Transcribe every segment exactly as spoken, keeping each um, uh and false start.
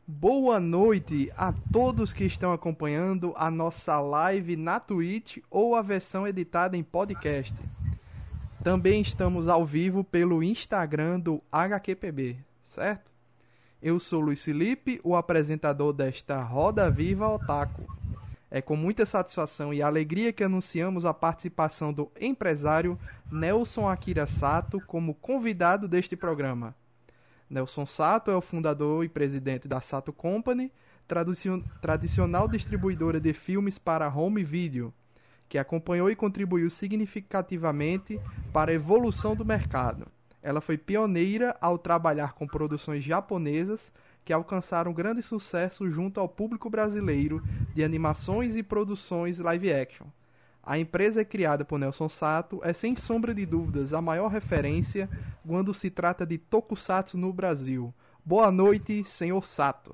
Boa noite a todos que estão acompanhando a nossa live na Twitch ou a versão editada em podcast. Também estamos ao vivo pelo Instagram do H Q P B, certo? Eu sou Luiz Felipe, o apresentador desta Roda Viva Otaku. É com muita satisfação e alegria que anunciamos a participação do empresário Nelson Akira Sato como convidado deste programa. Nelson Sato é o fundador e presidente da Sato Company, tradicion- tradicional distribuidora de filmes para home video, que acompanhou e contribuiu significativamente para a evolução do mercado. Ela foi pioneira ao trabalhar com produções japonesas que alcançaram grande sucesso junto ao público brasileiro de animações e produções live action. A empresa criada por Nelson Sato é, sem sombra de dúvidas, a maior referência quando se trata de tokusatsu no Brasil. Boa noite, senhor Sato.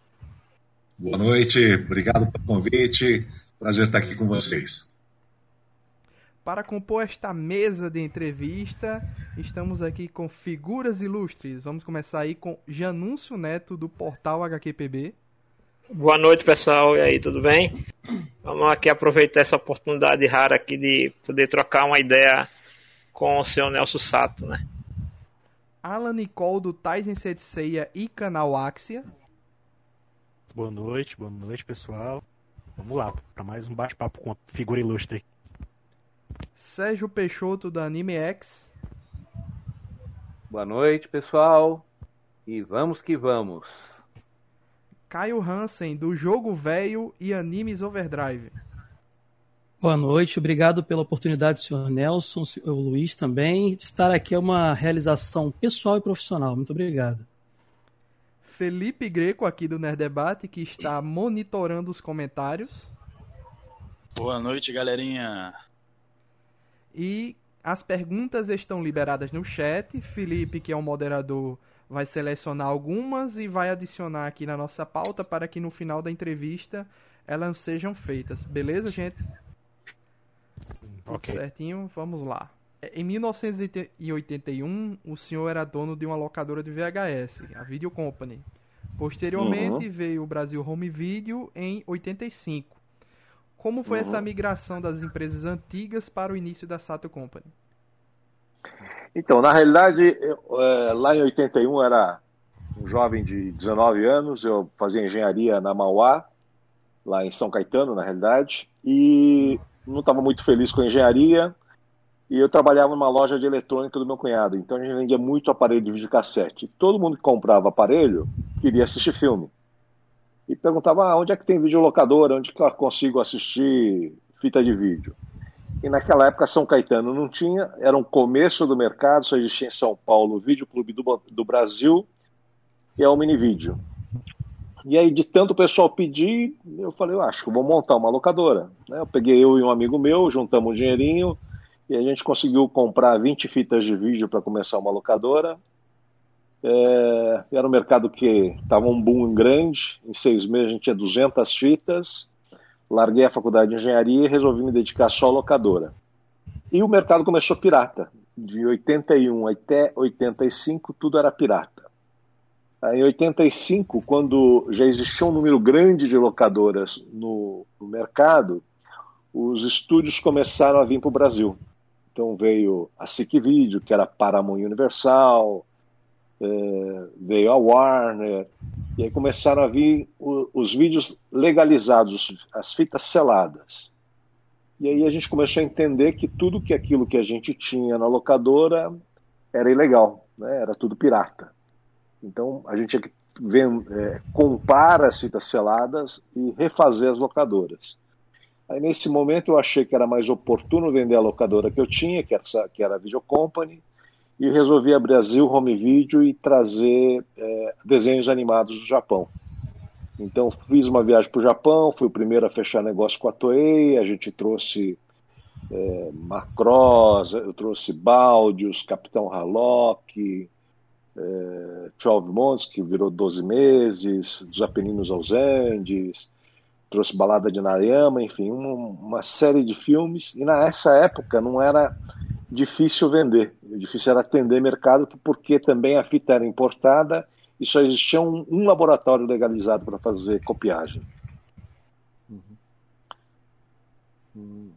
Boa noite, obrigado pelo convite, prazer estar aqui com vocês. Para compor esta mesa de entrevista, estamos aqui com figuras ilustres. Vamos começar aí com Janúncio Neto, do portal H Q P B. Boa noite, pessoal, e aí, tudo bem? Vamos aqui aproveitar essa oportunidade rara aqui de poder trocar uma ideia com o senhor Nelson Sato, né? Alan Nicole, do Taisen Seiya e canal Axia. Boa noite, boa noite, pessoal. Vamos lá, para mais um bate-papo com uma figura ilustre. Sérgio Peixoto, da Anime X. Boa noite, pessoal. E vamos que vamos. Caio Hansen, do Jogo Velho e Animes Overdrive. Boa noite, obrigado pela oportunidade, senhor Nelson, o Luiz também. Estar aqui é uma realização pessoal e profissional. Muito obrigado. Felipe Greco, aqui do Nerd Debate, que está monitorando os comentários. Boa noite, galerinha. E as perguntas estão liberadas no chat. Felipe, que é o moderador, vai selecionar algumas e vai adicionar aqui na nossa pauta para que no final da entrevista elas sejam feitas. Beleza, gente? Tudo Ok. certinho? Vamos lá. Em mil novecentos e oitenta e um, o senhor era dono de uma locadora de V H S, a Video Company. Posteriormente, uhum. veio o Brasil Home Video em oitenta e cinco. Como foi uhum. essa migração das empresas antigas para o início da Sato Company? Então, na realidade, eu, é, lá em oitenta e um eu era um jovem de dezenove anos, eu fazia engenharia na Mauá, lá em São Caetano, na realidade, e não estava muito feliz com a engenharia, e eu trabalhava numa loja de eletrônica do meu cunhado, então a gente vendia muito aparelho de videocassete. E todo mundo que comprava aparelho queria assistir filme. E perguntava, ah, onde é que tem videolocadora, onde que eu consigo assistir fita de vídeo? E naquela época São Caetano não tinha, era um começo do mercado, só existia em São Paulo o Vídeo Clube do, do Brasil e a Omnivídeo. E aí, de tanto o pessoal pedir, eu falei, eu acho que eu vou montar uma locadora. Eu peguei eu e um amigo meu, juntamos um dinheirinho e a gente conseguiu comprar vinte fitas de vídeo para começar uma locadora. É, era um mercado que estava um boom grande, em seis meses a gente tinha duzentas fitas. Larguei a faculdade de engenharia e resolvi me dedicar só à locadora. E o mercado começou pirata. De oitenta e um até oitenta e cinco, tudo era pirata. Em oitenta e cinco, quando já existia um número grande de locadoras no, no mercado, os estúdios começaram a vir para o Brasil. Então veio a SIC Video, que era Paramount Universal, é, veio a Warner, e aí começaram a vir o, os vídeos legalizados, as fitas seladas. E aí a gente começou a entender que tudo que aquilo que a gente tinha na locadora era ilegal, né? Era tudo pirata. Então a gente tinha que ver, é, comprar as fitas seladas e refazer as locadoras. Aí nesse momento eu achei que era mais oportuno vender a locadora que eu tinha, que era, que era a Video Company, e resolvi abrir Brasil Home Video e trazer é, desenhos animados do Japão. Então fiz uma viagem para o Japão, fui o primeiro a fechar negócio com a Toei, a gente trouxe é, Macross, eu trouxe Baldius, Capitão Harlock, é, doze Months, que virou doze meses, dos Apeninos aos Andes, trouxe Balada de Narayama, enfim, uma, uma série de filmes, e nessa época não era difícil vender, o difícil era atender mercado, porque também a fita era importada e só existia um, um laboratório legalizado para fazer copiagem. Uhum. Hum.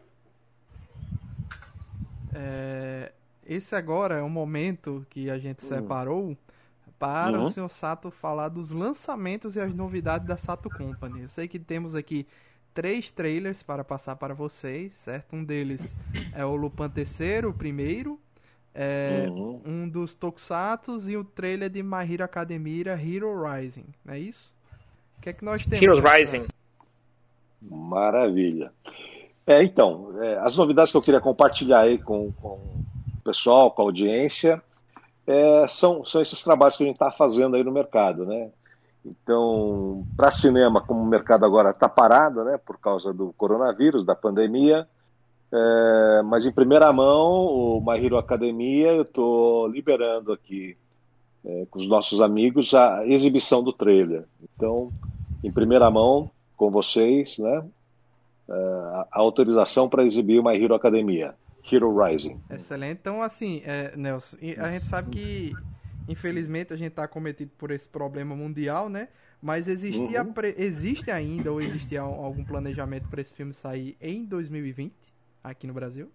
É, esse agora é um momento que a gente separou para Uhum. o senhor Sato falar dos lançamentos e as novidades da Sato Company. Eu sei que temos aqui três trailers para passar para vocês, certo? Um deles é o Lupin terceiro, o primeiro, é Uhum. um dos Tokusatsu e o trailer de My Hero Academia Hero Rising, não é isso? O que é que nós temos? Heroes senhor Rising. Sato? Maravilha. É, então, é, as novidades que eu queria compartilhar aí com, com o pessoal, com a audiência, é, são, são esses trabalhos que a gente está fazendo aí no mercado, né? Então, para cinema, como o mercado agora está parado, né, por causa do coronavírus, da pandemia, é, mas em primeira mão, o My Hero Academia, eu estou liberando aqui é, com os nossos amigos a exibição do trailer. Então, em primeira mão, com vocês, né, a autorização para exibir o My Hero Academia, Hero Rising. Excelente. Então, assim, é, Nelson, a gente sabe que, infelizmente, a gente está acometido por esse problema mundial, né? Mas existia, Uhum. pre- existe ainda ou existia algum planejamento para esse filme sair em dois mil e vinte, aqui no Brasil?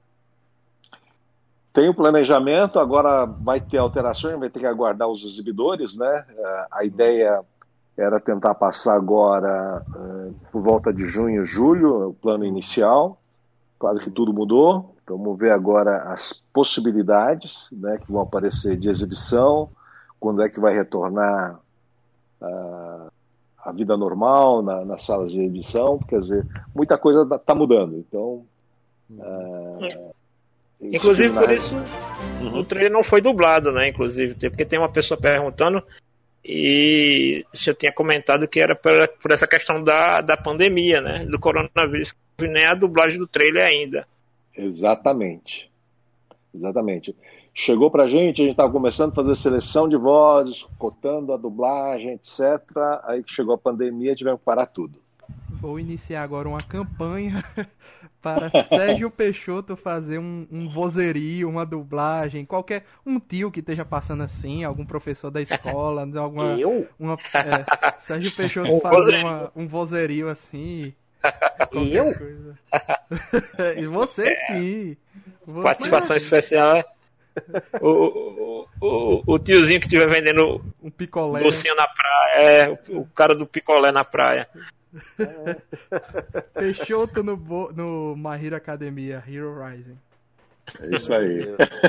Tem o planejamento, agora vai ter alterações, vai ter que aguardar os exibidores, né? A ideia era tentar passar agora uh, por volta de junho, julho, o plano inicial. Claro que tudo mudou, então vamos ver agora as possibilidades, né, que vão aparecer de exibição, quando é que vai retornar uh, a vida normal na, nas salas de edição, quer dizer, muita coisa está mudando. Então, uh, Inclusive, por na... isso, uhum. o trailer não foi dublado, né? Inclusive, porque tem uma pessoa perguntando e eu tinha comentado que era por, por essa questão da, da pandemia, né? Do coronavírus, que nem a dublagem do trailer ainda. Exatamente. Exatamente. Chegou pra gente, a gente estava começando a fazer seleção de vozes, cotando a dublagem, etcétera. Aí que chegou a pandemia, tivemos que parar tudo. Vou iniciar agora uma campanha para Sérgio Peixoto fazer um, um vozerio, uma dublagem, qualquer um tio que esteja passando assim, algum professor da escola, alguma, Eu? uma, é, Sérgio Peixoto Um fazer vozerio. uma, um vozerio assim. Eu? Coisa. E você sim. Você... Participação especial. O, o, o, o tiozinho que estiver vendendo Um picolé. docinho na praia, é, o, o cara do picolé na praia. Peixoto no, bo... no My Hero Academia, Hero Rising. É isso aí.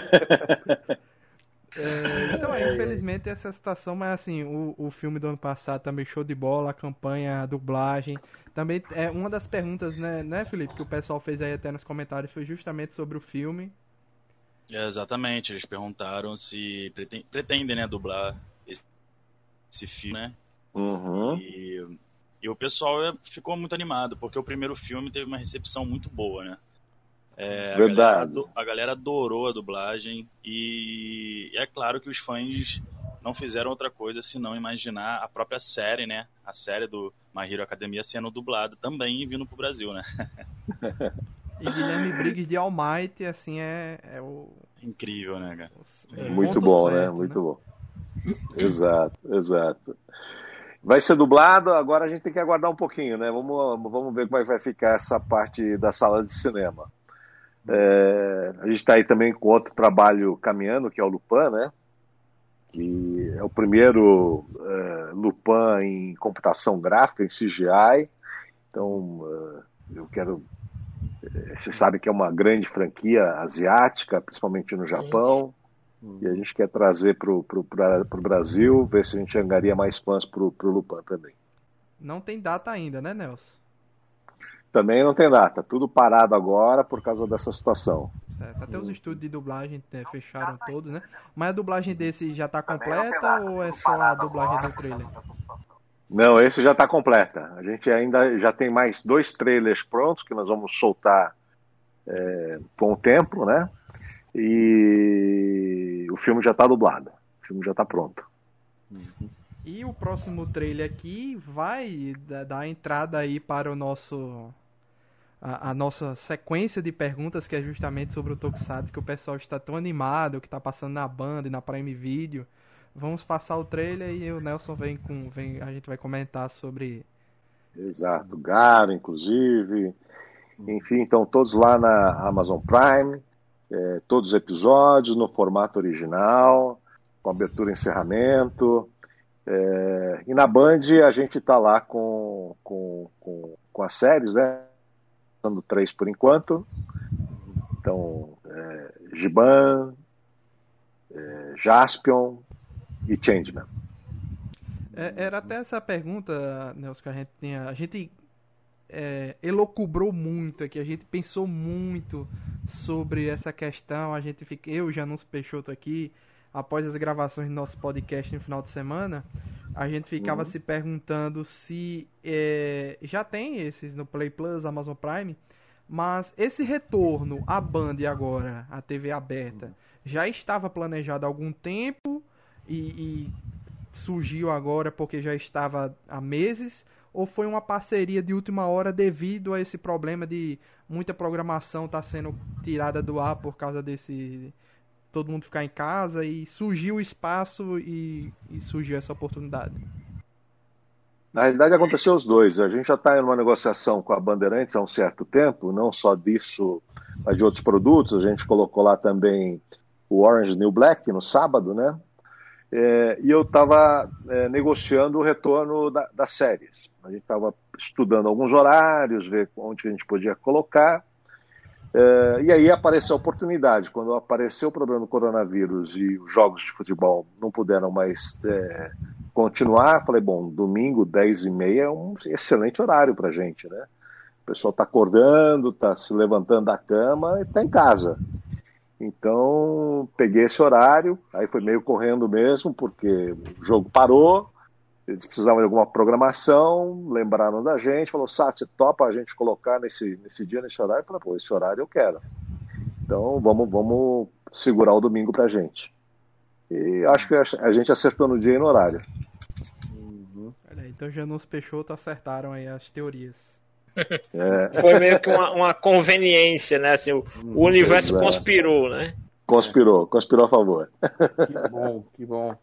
É, então, é, infelizmente, essa situação, mas assim, o, o filme do ano passado também show de bola, a campanha, a dublagem. Também é uma das perguntas, né, né, Felipe, que o pessoal fez aí até nos comentários, foi justamente sobre o filme. É, exatamente, eles perguntaram se pretendem, pretendem né, dublar esse, esse filme, né? Uhum. E, e o pessoal é, ficou muito animado, porque o primeiro filme teve uma recepção muito boa, né? É, a Verdade. galera ado- a galera adorou a dublagem e é claro que os fãs não fizeram outra coisa senão imaginar a própria série, né? A série do My Hero Academia sendo dublada também e vindo pro Brasil, né? E Guilherme Briggs de All Might, assim, é, é o... Incrível, né, cara? é o Muito ponto bom, certo, né? Muito bom. Exato, exato. Vai ser dublado, agora a gente tem que aguardar um pouquinho, né? Vamos, vamos ver como é que vai ficar essa parte da sala de cinema. É, a gente está aí também com outro trabalho caminhando, que é o Lupin, né? Que é o primeiro é, Lupin em computação gráfica, em C G I. Então, é, eu quero... Você sabe que é uma grande franquia asiática, principalmente no Japão. E a gente quer trazer para o Brasil, ver se a gente angaria mais fãs para o Lupin também. Não tem data ainda, né, Nelson? Também não tem data, tudo parado agora por causa dessa situação. Certo. Até os estúdios de dublagem né, fecharam todos, né? Mas a dublagem desse já tá completa ou é só a dublagem do trailer? Não, esse já está completa. A gente ainda já tem mais dois trailers prontos que nós vamos soltar é, com o tempo, né? E o filme já está dublado. O filme já está pronto. E o próximo trailer aqui vai dar a entrada aí para o nosso a, a nossa sequência de perguntas, que é justamente sobre o Tokusatsu, que o pessoal está tão animado, que está passando na Band e na Prime Video. vamos passar o trailer e o Nelson vem com. Vem, a gente vai comentar sobre. Exato, Garo, inclusive. Enfim, então todos lá na Amazon Prime, é, todos os episódios no formato original, com abertura e encerramento. É, e na Band a gente está lá com, com, com, com as séries, né? Dando três por enquanto. Então, é, Giban, é, Jaspion e Changeman. É, era até essa pergunta, Nelson, que a gente tinha. A gente é, elocubrou muito aqui, a gente pensou muito sobre essa questão. A gente fica, eu e Janus Peixoto aqui, após as gravações do nosso podcast no final de semana, a gente ficava uhum. se perguntando se é, já tem esses no Play Plus, Amazon Prime, mas esse retorno à Band agora, a T V aberta, já estava planejado há algum tempo e, e surgiu agora porque já estava há meses, ou foi uma parceria de última hora devido a esse problema de muita programação estar tá sendo tirada do ar por causa desse... todo mundo ficar em casa, e surgiu o espaço e, e surgiu essa oportunidade? Na realidade aconteceu os dois. A gente já está em uma negociação com a Bandeirantes há um certo tempo, não só disso, mas de outros produtos. A gente colocou lá também o Orange New Black no sábado, né? É, e eu estava é, negociando o retorno da, das séries. A gente estava estudando alguns horários, ver onde a gente podia colocar. Uh, e aí apareceu a oportunidade. Quando apareceu o problema do coronavírus e os jogos de futebol não puderam mais é, continuar, falei, bom, domingo, dez e meia é um excelente horário pra gente, né? O pessoal está acordando, está se levantando da cama e está em casa. Então, peguei esse horário, aí foi meio correndo mesmo, porque o jogo parou, eles precisavam de alguma programação, lembraram da gente, falou, Sá, você topa a gente colocar nesse, nesse dia, nesse horário? Eu falei, pô, esse horário eu quero. Então, vamos, vamos segurar o domingo pra gente. E acho que a gente acertou no dia e no horário. Uhum. Olha aí, então Janus Peixoto acertaram aí as teorias. É. Foi meio que uma, uma conveniência, né? Assim, o, o universo Exato. conspirou, né? Conspirou, conspirou a favor. Que bom, que bom.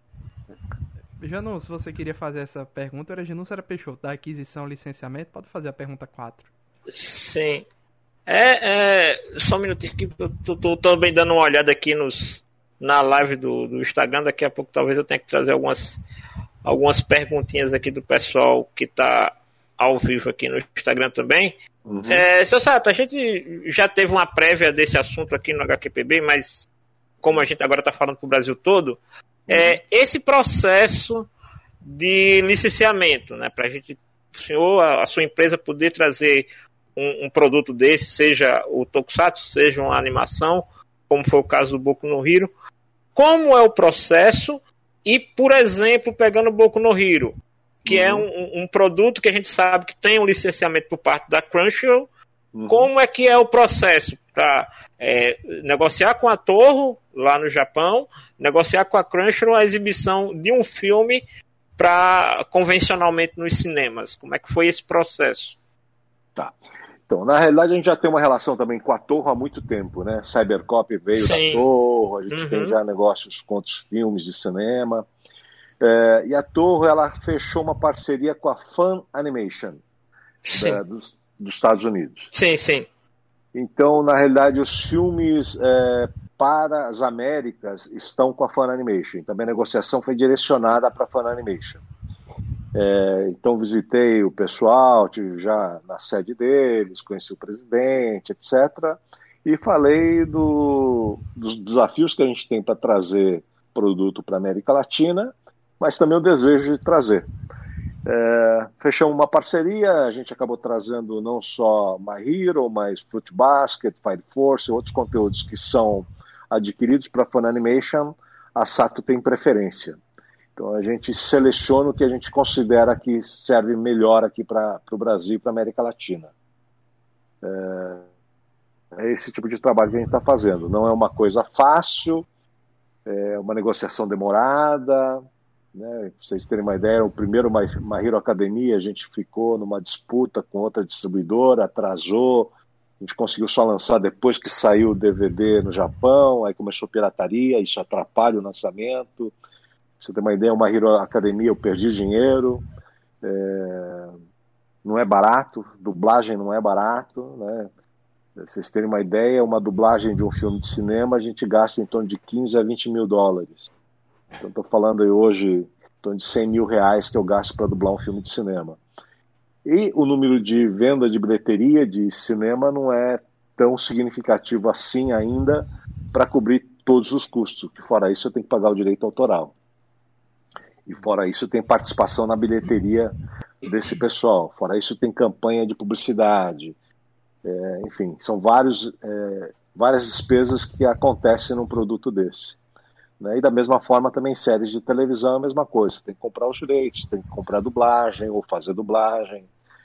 Janus, se você queria fazer essa pergunta, era Janus era Peixoto, da aquisição, licenciamento, pode fazer a pergunta quatro. Sim. É, é só um minutinho que eu tô, tô também dando uma olhada aqui nos, na live do, do Instagram, daqui a pouco talvez eu tenha que trazer algumas, algumas perguntinhas aqui do pessoal que tá ao vivo aqui no Instagram também. Uhum. É, seu Sato, a gente já teve uma prévia desse assunto aqui no H Q P B, mas como a gente agora está falando para o Brasil todo, é, esse processo de licenciamento, né, para a gente, o senhor, a, a sua empresa poder trazer um, um produto desse, seja o Tokusatsu, seja uma animação, como foi o caso do Boku no Hero, como é o processo? E, por exemplo, pegando o Boku no Hero, que uhum. é um, um produto que a gente sabe que tem um licenciamento por parte da Crunchyroll, uhum. como é que é o processo para é, negociar com a Toho lá no Japão, negociar com a Crunchyroll a exibição de um filme para convencionalmente nos cinemas? Como é que foi esse processo? Tá. Então, na realidade, a gente já tem uma relação também com a Toho há muito tempo, né? Cybercop veio Sim. da Toho, a gente uhum. tem já negócios com outros filmes de cinema. É, e a Toho, ela fechou uma parceria com a Fan Animation da, dos, dos Estados Unidos. Sim, sim. Então, na realidade, os filmes é, para as Américas estão com a Fan Animation. Também a negociação foi direcionada para a Fan Animation. É, então, visitei o pessoal, estive já na sede deles, conheci o presidente, etcétera. E falei do, dos desafios que a gente tem para trazer produto para a América Latina, mas também o desejo de trazer. É, fechamos uma parceria, a gente acabou trazendo não só My Hero, mas Fruit Basket, Fire Force, outros conteúdos que são adquiridos para a Fan Animation, a Sato tem preferência. Então a gente seleciona o que a gente considera que serve melhor aqui para o Brasil e para a América Latina. É, é esse tipo de trabalho que a gente está fazendo. Não é uma coisa fácil, é uma negociação demorada. Né? Pra vocês terem uma ideia, o primeiro My Hero Academia a gente ficou numa disputa com outra distribuidora, atrasou, a gente conseguiu só lançar depois que saiu o D V D no Japão, aí começou pirataria, isso atrapalha o lançamento. você tem uma ideia, uma Hero Academia eu perdi dinheiro, é, não é barato, dublagem não é barato, né? Vocês terem uma ideia, uma dublagem de um filme de cinema a gente gasta em torno de quinze a vinte mil dólares. Então estou falando aí hoje em torno de cem mil reais que eu gasto para dublar um filme de cinema. E o número de venda de bilheteria de cinema não é tão significativo assim ainda para cobrir todos os custos, que fora isso eu tenho que pagar o direito autoral. E fora isso tem participação na bilheteria desse pessoal. Fora isso tem campanha de publicidade. É, enfim, são vários, é, várias despesas que acontecem num produto desse. Né? E da mesma forma também séries de televisão é a mesma coisa. Tem que comprar os direitos, tem que comprar dublagem ou fazer dublagem.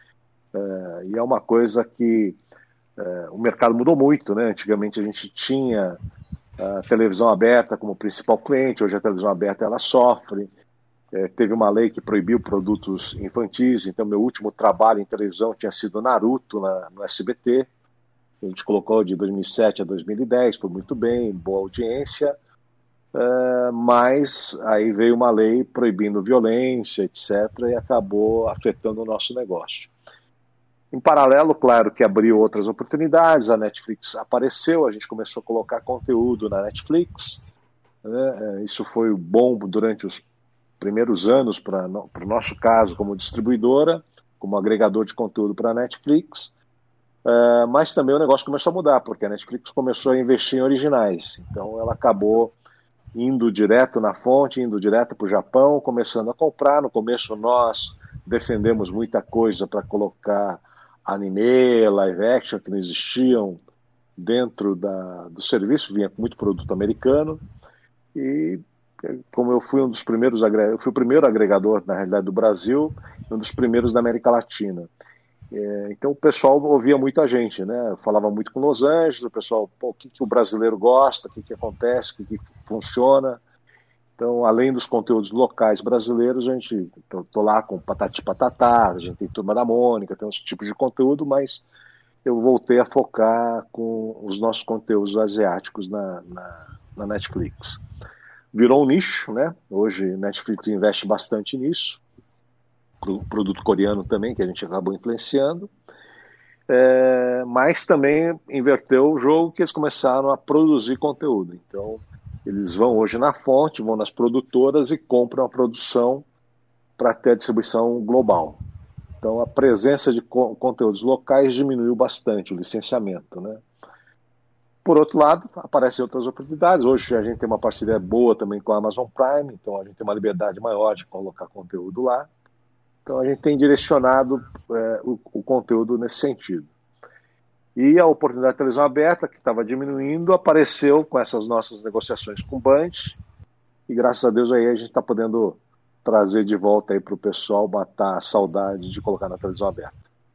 É, e é uma coisa que é, o mercado mudou muito, né? Antigamente a gente tinha a televisão aberta como principal cliente, hoje a televisão aberta ela sofre. É, teve uma lei que proibiu produtos infantis, então meu último trabalho em televisão tinha sido Naruto na, no S B T. A gente colocou de dois mil e sete a dois mil e dez, foi muito bem, boa audiência, é, mas aí veio uma lei proibindo violência, etcétera, e acabou afetando o nosso negócio. Em paralelo, claro que abriu outras oportunidades, a Netflix apareceu, a gente começou a colocar conteúdo na Netflix, né? Isso foi bom durante os primeiros anos para o nosso caso como distribuidora, como agregador de conteúdo para a Netflix, uh, mas também o negócio começou a mudar, porque a Netflix começou a investir em originais, então ela acabou indo direto na fonte, indo direto para o Japão, começando a comprar. No começo nós defendemos muita coisa para colocar anime, live action, que não existiam dentro da, do serviço, vinha com muito produto americano, e como eu fui um dos primeiros, eu fui o primeiro agregador, na realidade, do Brasil, e um dos primeiros da América Latina. É, então o pessoal ouvia muita gente, né? Eu falava muito com Los Angeles, o pessoal, pô, o que, que o brasileiro gosta, o que, que acontece, o que, que funciona. Então, além dos conteúdos locais brasileiros, a gente, eu tô lá com Patati Patatá, a gente tem Turma da Mônica, tem uns tipos de conteúdo, mas eu voltei a focar com os nossos conteúdos asiáticos na, na, na Netflix. Virou um nicho, né? Hoje Netflix investe bastante nisso. Pro produto coreano também, que a gente acabou influenciando. É, mas também inverteu o jogo, que eles começaram a produzir conteúdo. Então, eles vão hoje na fonte, vão nas produtoras e compram a produção para ter a distribuição global. Então, a presença de co- conteúdos locais diminuiu bastante, o licenciamento, né? Por outro lado, aparecem outras oportunidades. Hoje a gente tem uma parceria boa também com a Amazon Prime, então a gente tem uma liberdade maior de colocar conteúdo lá. Então a gente tem direcionado é, o, o conteúdo nesse sentido. E a oportunidade de televisão aberta, que estava diminuindo, apareceu com essas nossas negociações com o Band, e graças a Deus aí a gente está podendo trazer de volta aí para o pessoal matar a saudade de colocar na televisão aberta.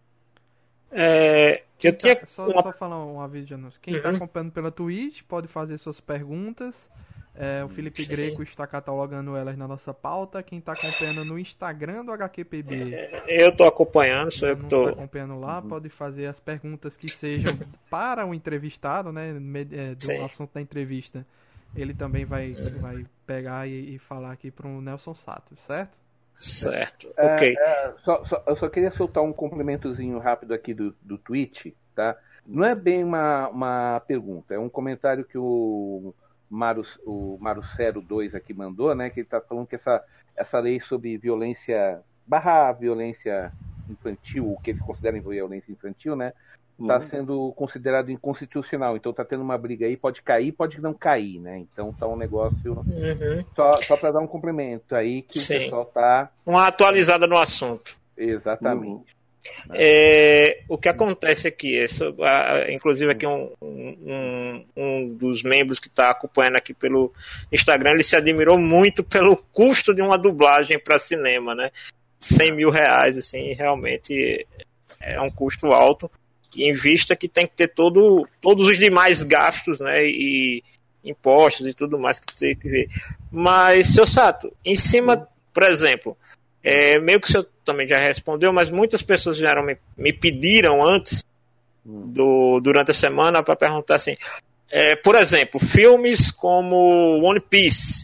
É, eu tá, tinha só, uma... só falar um aviso de anúncio. Quem está uhum. acompanhando pela Twitch pode fazer suas perguntas. É, o Felipe Sim. Greco está catalogando elas na nossa pauta. Quem está acompanhando no Instagram do H Q P B, é, eu estou acompanhando, sou eu que estou acompanhando lá. Pode fazer as perguntas que sejam para o entrevistado, né, do Sim. assunto da entrevista. Ele também vai, vai pegar e, e falar aqui para o Nelson Sato, certo? Certo, é, ok. É, só, só, eu só queria soltar um complementozinho rápido aqui do, do tweet, tá? Não é bem uma, uma pergunta, é um comentário que o Maru, o Marucero dois aqui mandou, né? Que ele está falando que essa, essa lei sobre violência, barra violência infantil, o que eles consideram violência infantil, né? Está uhum. sendo considerado inconstitucional. Então está tendo uma briga aí, pode cair, pode não cair, né? Então tá um negócio. Uhum. Só, só para dar um complemento aí que Sim. o pessoal tá. Uma atualizada no assunto. Exatamente. Uhum. É, o que acontece aqui, é sobre, inclusive aqui um, um, um dos membros que está acompanhando aqui pelo Instagram, ele se admirou muito pelo custo de uma dublagem para cinema, né? cem mil reais, assim, realmente é um custo alto. Em vista que tem que ter todo, todos os demais gastos, né, e impostos e tudo mais que tem que ver. Mas, seu Sato, em cima, por exemplo, é, meio que o senhor também já respondeu, mas muitas pessoas vieram me, me pediram antes, do, durante a semana, para perguntar assim, é, por exemplo, filmes como One Piece,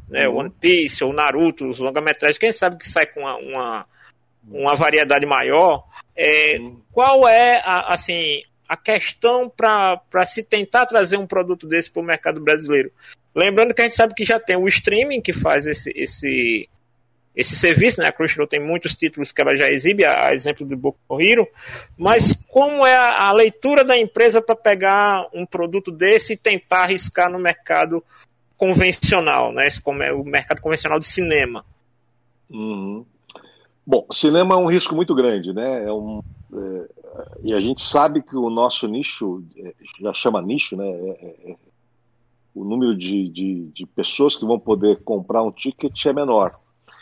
né? Uhum. One Piece ou Naruto, os longa-metragens, quem sabe que sai com uma, uma, uma variedade maior. É, Uhum. Qual é, a, assim, a questão para se tentar trazer um produto desse para o mercado brasileiro? Lembrando que a gente sabe que já tem o streaming que faz esse, esse, esse serviço, né? A Crunchyroll tem muitos títulos que ela já exibe, a exemplo do Boku no Hero, mas como é a, a leitura da empresa para pegar um produto desse e tentar arriscar no mercado convencional, né? Esse, como é o mercado convencional de cinema? Uhum. Bom, cinema é um risco muito grande, né? É um, é, e a gente sabe que o nosso nicho, é, já chama nicho, né? É, é, o número de, de, de pessoas que vão poder comprar um ticket é menor.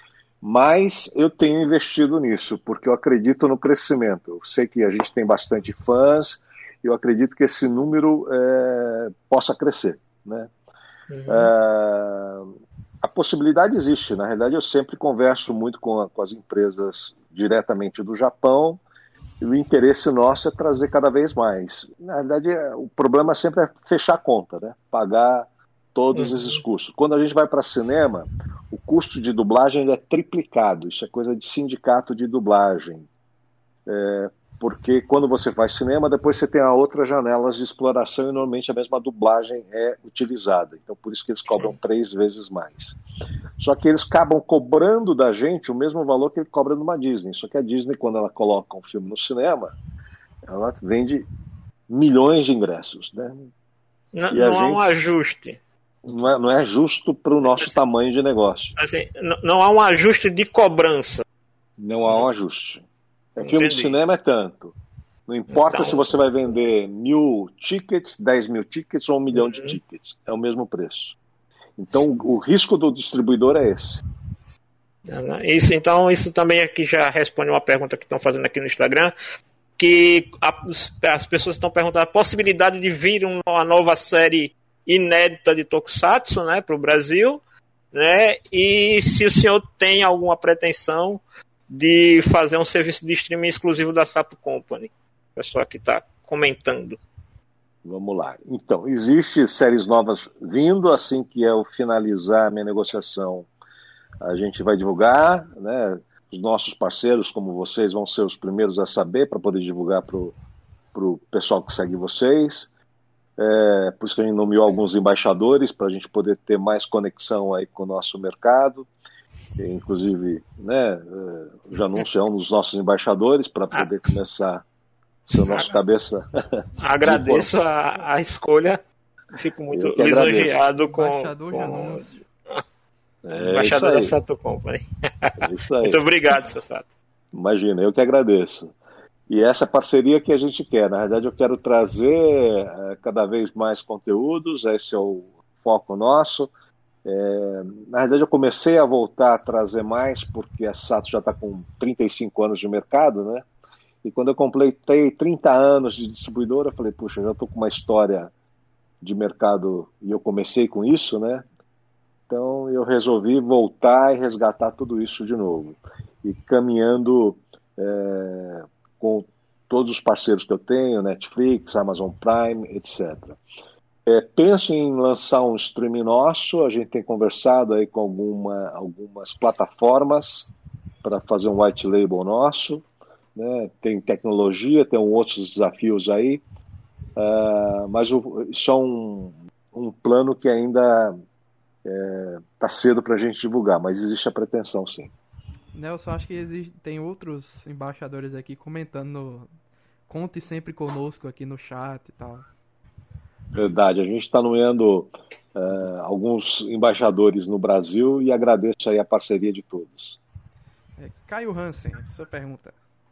Mas eu tenho investido nisso, porque eu acredito no crescimento. Eu sei que a gente tem bastante fãs, eu acredito que esse número é, possa crescer, né? Uhum. É, a possibilidade existe. Na realidade, eu sempre converso muito com, a, com as empresas diretamente do Japão, e o interesse nosso é trazer cada vez mais. Na realidade, é, o problema sempre é fechar a conta, né? Pagar todos uhum. esses custos. Quando a gente vai para cinema, o custo de dublagem é triplicado. Isso é coisa de sindicato de dublagem. É, porque quando você faz cinema, depois você tem a outras janelas de exploração e normalmente a mesma dublagem é utilizada. Então por isso que eles cobram três vezes mais. Só que eles acabam cobrando da gente o mesmo valor que ele cobra numa Disney. Só que a Disney, quando ela coloca um filme no cinema, ela vende milhões de ingressos, né? Não, não gente... há um ajuste. Não é, não é justo para o nosso assim, tamanho de negócio. Assim, não, não há um ajuste de cobrança. Não há um ajuste. É, filme de cinema é tanto. Não importa então, se você vai vender mil tickets, dez mil tickets ou um milhão uhum. de tickets. É o mesmo preço. Então o, o risco do distribuidor é esse. Isso, então isso também aqui já responde uma pergunta que estão fazendo aqui no Instagram, que a, as pessoas estão perguntando a possibilidade de vir uma nova série inédita de Tokusatsu, né, para o Brasil, né, e se o senhor tem alguma pretensão de fazer um serviço de streaming exclusivo da Sato Company. O pessoal aqui está comentando. Vamos lá. Então, existem séries novas vindo, assim que eu finalizar a minha negociação, a gente vai divulgar, né, os nossos parceiros, como vocês, vão ser os primeiros a saber, para poder divulgar para o pessoal que segue vocês. É, por isso que a gente nomeou alguns embaixadores, para a gente poder ter mais conexão aí com o nosso mercado. E, inclusive, né, o Janúncio é um dos nossos embaixadores, para poder ah. começar a ser o nosso cabeça. Agradeço a, a escolha, fico muito lisonjeado com... Embaixador com... Janúncio. É, embaixador da Sato Company. É isso aí. Muito obrigado, seu Sato. Imagina, eu que agradeço. E essa parceria que a gente quer. Na verdade, eu quero trazer é, cada vez mais conteúdos, esse é o foco nosso. É, na verdade, eu comecei a voltar a trazer mais, porque a Sato já está com trinta e cinco anos de mercado, né? E quando eu completei trinta anos de distribuidora, eu falei, puxa, já estou com uma história de mercado, e eu comecei com isso, né? Então eu resolvi voltar e resgatar tudo isso de novo. E caminhando é, com todos os parceiros que eu tenho, Netflix, Amazon Prime, etcétera. É, penso em lançar um streaming nosso, a gente tem conversado aí com alguma, algumas plataformas para fazer um white label nosso, né? Tem tecnologia, tem outros desafios aí, uh, mas o, isso é um, um plano que ainda está é, cedo para a gente divulgar, mas existe a pretensão, sim. Nelson, acho que existe, tem outros embaixadores aqui comentando, no, conte sempre conosco aqui no chat e tal. Verdade, a gente está nomeando uh, alguns embaixadores no Brasil e agradeço aí a parceria de todos. É, Caio Hansen, sua pergunta.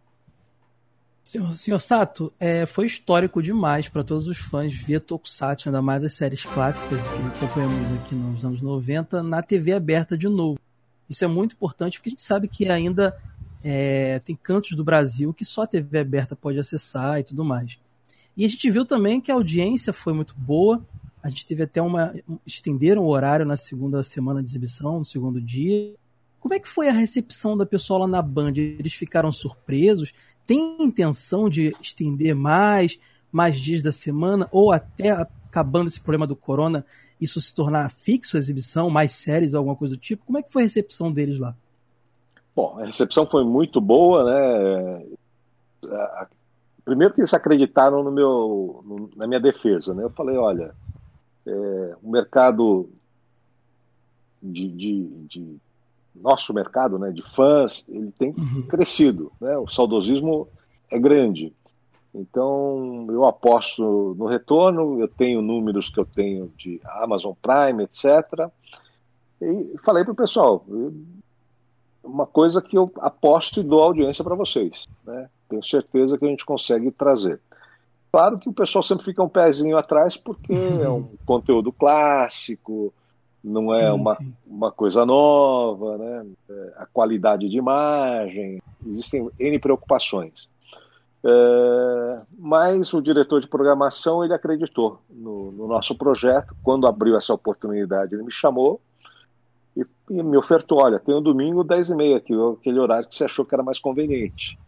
Senhor, senhor Sato, é, foi histórico demais para todos os fãs ver Tokusatsu, ainda mais as séries clássicas que acompanhamos aqui nos anos noventa, na T V aberta de novo. Isso é muito importante porque a gente sabe que ainda é, tem cantos do Brasil que só a T V aberta pode acessar e tudo mais. E a gente viu também que a audiência foi muito boa. A gente teve até uma... estenderam o horário na segunda semana de exibição, no segundo dia. Como é que foi a recepção da pessoa lá na Band? Eles ficaram surpresos? Tem intenção de estender mais, mais dias da semana? Ou até, acabando esse problema do corona, isso se tornar fixo a exibição, mais séries, alguma coisa do tipo? Como é que foi a recepção deles lá? Bom, a recepção foi muito boa, né? Primeiro que eles acreditaram no meu, no, na minha defesa, né? Eu falei, olha, é, o mercado de, de, de nosso mercado, né, de fãs, ele tem uhum. crescido, né? O saudosismo é grande. Então, eu aposto no retorno, eu tenho números que eu tenho de Amazon Prime, etcétera. E falei para o pessoal, uma coisa que eu aposto e dou audiência para vocês, né? Tenho certeza que a gente consegue trazer. Claro que o pessoal sempre fica um pezinho atrás, porque uhum. é um conteúdo clássico, não é sim, uma, sim. uma coisa nova, né? A qualidade de imagem, existem N preocupações. É, mas o diretor de programação, ele acreditou no, no nosso projeto. Quando abriu essa oportunidade, ele me chamou e, e me ofertou, olha, tem um domingo dez e meia, que aquele horário que você achou que era mais conveniente.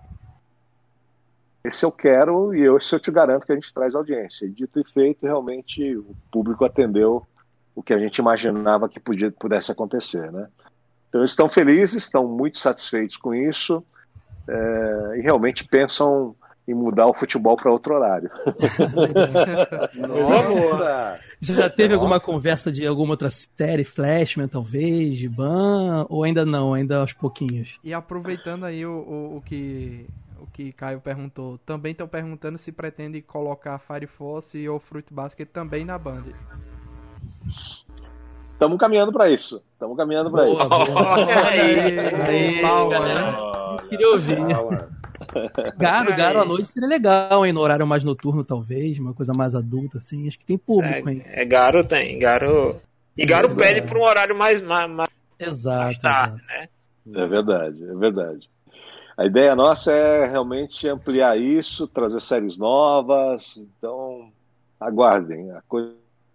Esse eu quero e eu, esse eu te garanto que a gente traz audiência. E dito e feito, realmente o público atendeu o que a gente imaginava que podia, pudesse acontecer, né? Então eles estão felizes, estão muito satisfeitos com isso. É, e realmente pensam em mudar o futebol para outro horário. Nossa. Já teve alguma conversa de alguma outra série, Flashman talvez, de Ban, ou ainda não, ainda aos pouquinhos? E aproveitando aí o, o, o que o que Caio perguntou, também estão perguntando se pretende colocar Fire Force ou Fruit Basket também na Band. Estamos caminhando para isso. Estamos caminhando para isso. Olha aí, aí galera. Queria ouvir. Garo, Garo à noite seria legal, hein? No horário mais noturno, talvez. Uma coisa mais adulta, assim. Acho que tem público, é, hein? É, Garo tem. Garo... E Garo é pede para um horário mais... mais, mais... Exato, mais tarde, exato. Né? É verdade, é verdade. A ideia nossa é realmente ampliar isso, trazer séries novas. Então, aguardem. A coisa...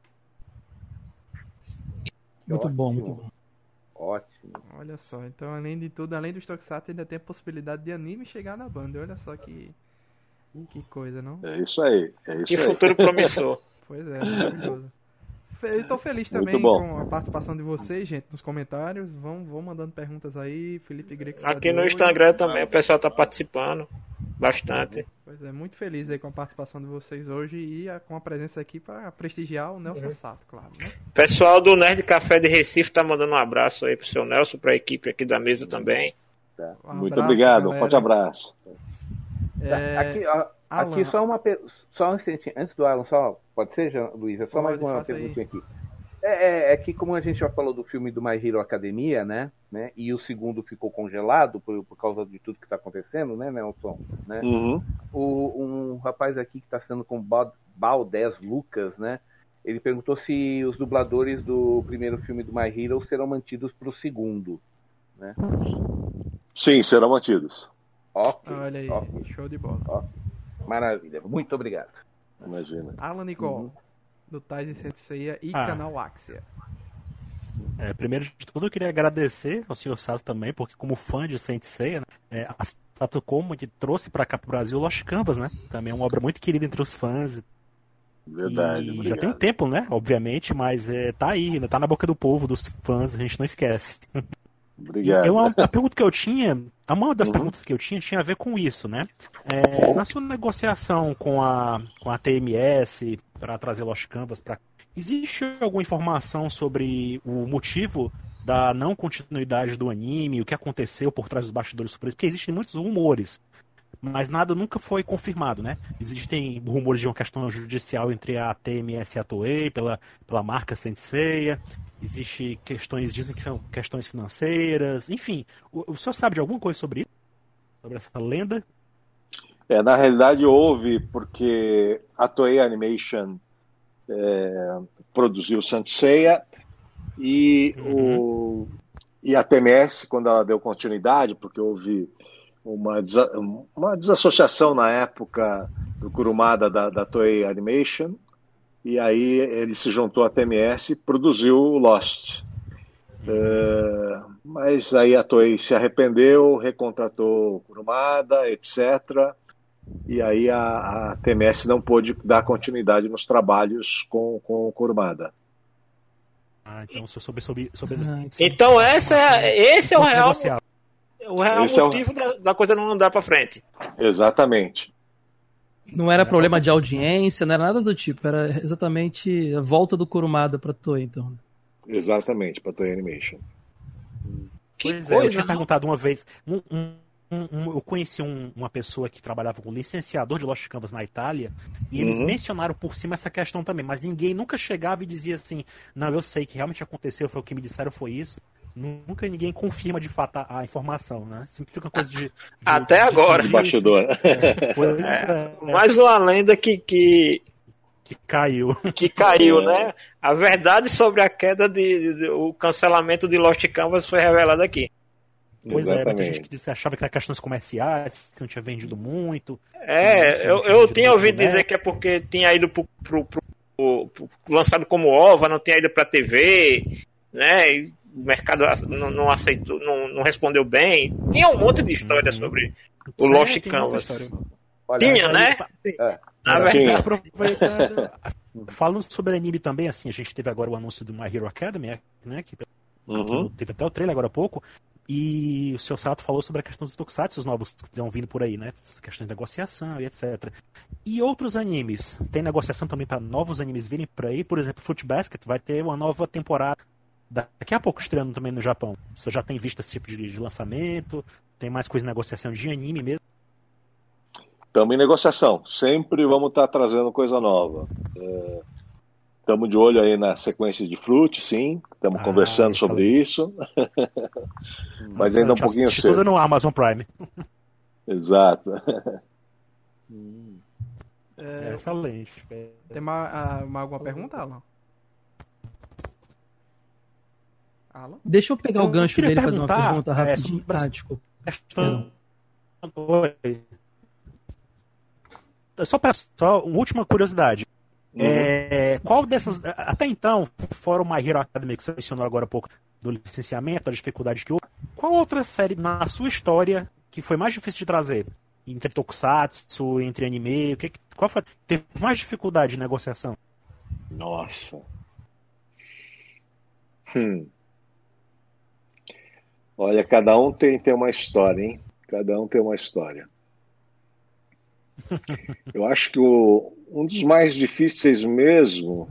Muito Ótimo. bom, muito bom. Ótimo. Olha só, então além de tudo, além do Tokusatsu, ainda tem a possibilidade de anime chegar na Band. Olha só que, que coisa, não? É isso aí, é isso que aí. futuro promissor. Pois é, maravilhoso. Eu tô feliz também com a participação de vocês, gente, nos comentários. Vão, vão mandando perguntas aí, Felipe Greco. Aqui no Instagram também o pessoal tá participando bastante. Pois é, muito feliz aí com a participação de vocês hoje e a, com a presença aqui para prestigiar o Nelson uhum. Sato, claro, né? Pessoal do Nerd Café de Recife tá mandando um abraço aí pro seu Nelson, pra equipe aqui da mesa também. Tá. Um muito abraço, obrigado, galera. Um forte abraço. É... Aqui, ó, aqui só uma só um instantinho, antes do Alan, só pode ser, Luiz? É só pode, mais uma perguntinha aqui. É, é, é que como a gente já falou do filme do My Hero Academia, né, né, e o segundo ficou congelado por, por causa de tudo que está acontecendo, né, Nelson? Né? Uhum. O, um rapaz aqui que está sendo com Baldez Lucas, né, ele perguntou se os dubladores do primeiro filme do My Hero serão mantidos para o segundo, né? Sim, serão mantidos. Ok. Olha aí, okay. Show de bola. Okay. Maravilha, muito obrigado. Imagina. Alan Nicole. Uhum. Do Taisen Senseiya e ah. Canal Axia. É, primeiro de tudo, eu queria agradecer ao senhor Sato também, porque como fã de Senseiya, né, é, a Sato Comedy trouxe para cá pro Brasil Lost Canvas, né? Também é uma obra muito querida entre os fãs. Verdade. E já tem um tempo, né? Obviamente, mas é, tá aí, né, tá na boca do povo, dos fãs, a gente não esquece. Obrigado. E eu, uma, uma pergunta que eu tinha, uma das uhum. perguntas que eu tinha tinha a ver com isso, né? É, na sua negociação com a, com a T M S para trazer Lost Canvas para, existe alguma informação sobre o motivo da não continuidade do anime, o que aconteceu por trás dos bastidores surpresos? Porque existem muitos rumores, mas nada nunca foi confirmado, né? Existem rumores de uma questão judicial entre a T M S e a Toei pela, pela marca Senseiya. Existem questões, dizem que são questões financeiras, enfim. O, o senhor sabe de alguma coisa sobre isso? Sobre essa lenda? É, na realidade houve, porque a Toei Animation é, produziu Senseiya e, uhum. o, e a T M S, quando ela deu continuidade, porque houve uma, desa, uma desassociação na época do Kurumada da, da Toei Animation, e aí ele se juntou à T M S e produziu o Lost. Uhum. É, mas aí a Toei se arrependeu, recontratou o Kurumada, etcétera. E aí a, a T M S não pôde dar continuidade nos trabalhos com, com o Kurumada. Ah, então sobre, sobre, sobre... Então essa é, esse é o real, o real esse motivo é o... da, da coisa não andar para frente. Exatamente. Não era problema de audiência, não era nada do tipo, era exatamente a volta do Kurumada pra Toei, então. Exatamente, pra Toei Animation. Que pois coisa, é, eu tinha não? perguntado uma vez, um, um, um, um, eu conheci um, uma pessoa que trabalhava com licenciador de Lost Canvas na Itália, e eles uhum. mencionaram por cima essa questão também, mas ninguém nunca chegava e dizia assim, não, eu sei que realmente aconteceu, foi o que me disseram, foi isso. Nunca ninguém confirma de fato a, a informação, né? Sempre fica uma coisa de... de Até de, agora. De bastidor. É, pois é, é. Mais uma lenda que... que... Que caiu. Que caiu, né? A verdade sobre a queda de, de... o cancelamento de Lost Canvas foi revelada aqui. Pois Exatamente. é, muita gente que disse que achava que era questões comerciais, que não tinha vendido muito. É, eu, eu tinha ouvido dizer né? que é porque tinha ido pro, pro, pro, pro, pro lançado como ova, não tinha ido pra T V, né? E o mercado não, não aceitou, não, não respondeu bem. Tinha um monte de história uhum. sobre o Sim, Lost Canvas. Olha, tinha, né? É. Na verdade. Falando sobre anime também, assim, a gente teve agora o anúncio do My Hero Academy, né? Que uhum. teve até o trailer agora há pouco. E o seu Sato falou sobre a questão dos tokusatsu novos que estão vindo por aí, né? Questão de negociação e etcétera. E outros animes? Tem negociação também para novos animes virem por aí? Por exemplo, Fruit Basket vai ter uma nova temporada daqui a pouco estreando também no Japão. Você já tem visto esse tipo de, de lançamento? Tem mais coisa de negociação de anime mesmo? Estamos em negociação. Sempre vamos estar trazendo coisa nova. Estamos é, de olho aí na sequência de Fruit, sim. Estamos ah, conversando sobre isso. Mas ainda um pouquinho cedo. Tudo no Amazon Prime. Exato. É, excelente. Tem uma, uma, alguma pergunta, Alan? Alan? Deixa eu pegar eu o gancho dele e fazer uma pergunta rapidinho. É, ah, desculpa. Oi. Só, só uma última curiosidade. Uhum. É, qual dessas. Até então, fora o My Hero Academy, que você mencionou agora há pouco, do licenciamento, da dificuldade que houve, qual outra série na sua história que foi mais difícil de trazer? Entre tokusatsu, entre anime, o que, qual foi? Teve mais dificuldade de negociação? Nossa. Hum. Olha, cada um tem, tem uma história, hein? Cada um tem uma história. Eu acho que o, um dos mais difíceis mesmo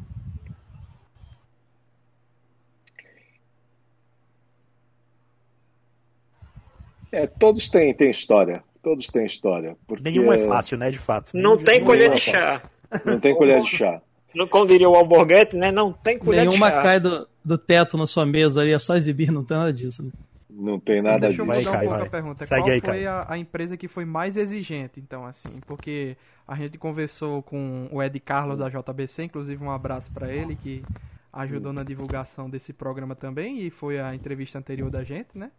é, todos têm, têm história. Todos têm história. Porque... Nenhum é fácil, né, de fato. Não Nenhum tem de... colher Não de chá. Não tem colher de chá. Não, como diria o Alborguete, né? Não tem colher Nenhuma de chá. cai do, do teto na sua mesa ali, é só exibir, não tem nada disso, né? Não tem nada Deixa eu disso. mudar Vai, um pouco vai. a pergunta. Segue Qual aí, foi a, a empresa que foi mais exigente, então, assim? Porque a gente conversou com o Ed Carlos da J B C, inclusive um abraço para ele, que ajudou na divulgação desse programa também, e foi a entrevista anterior da gente, né?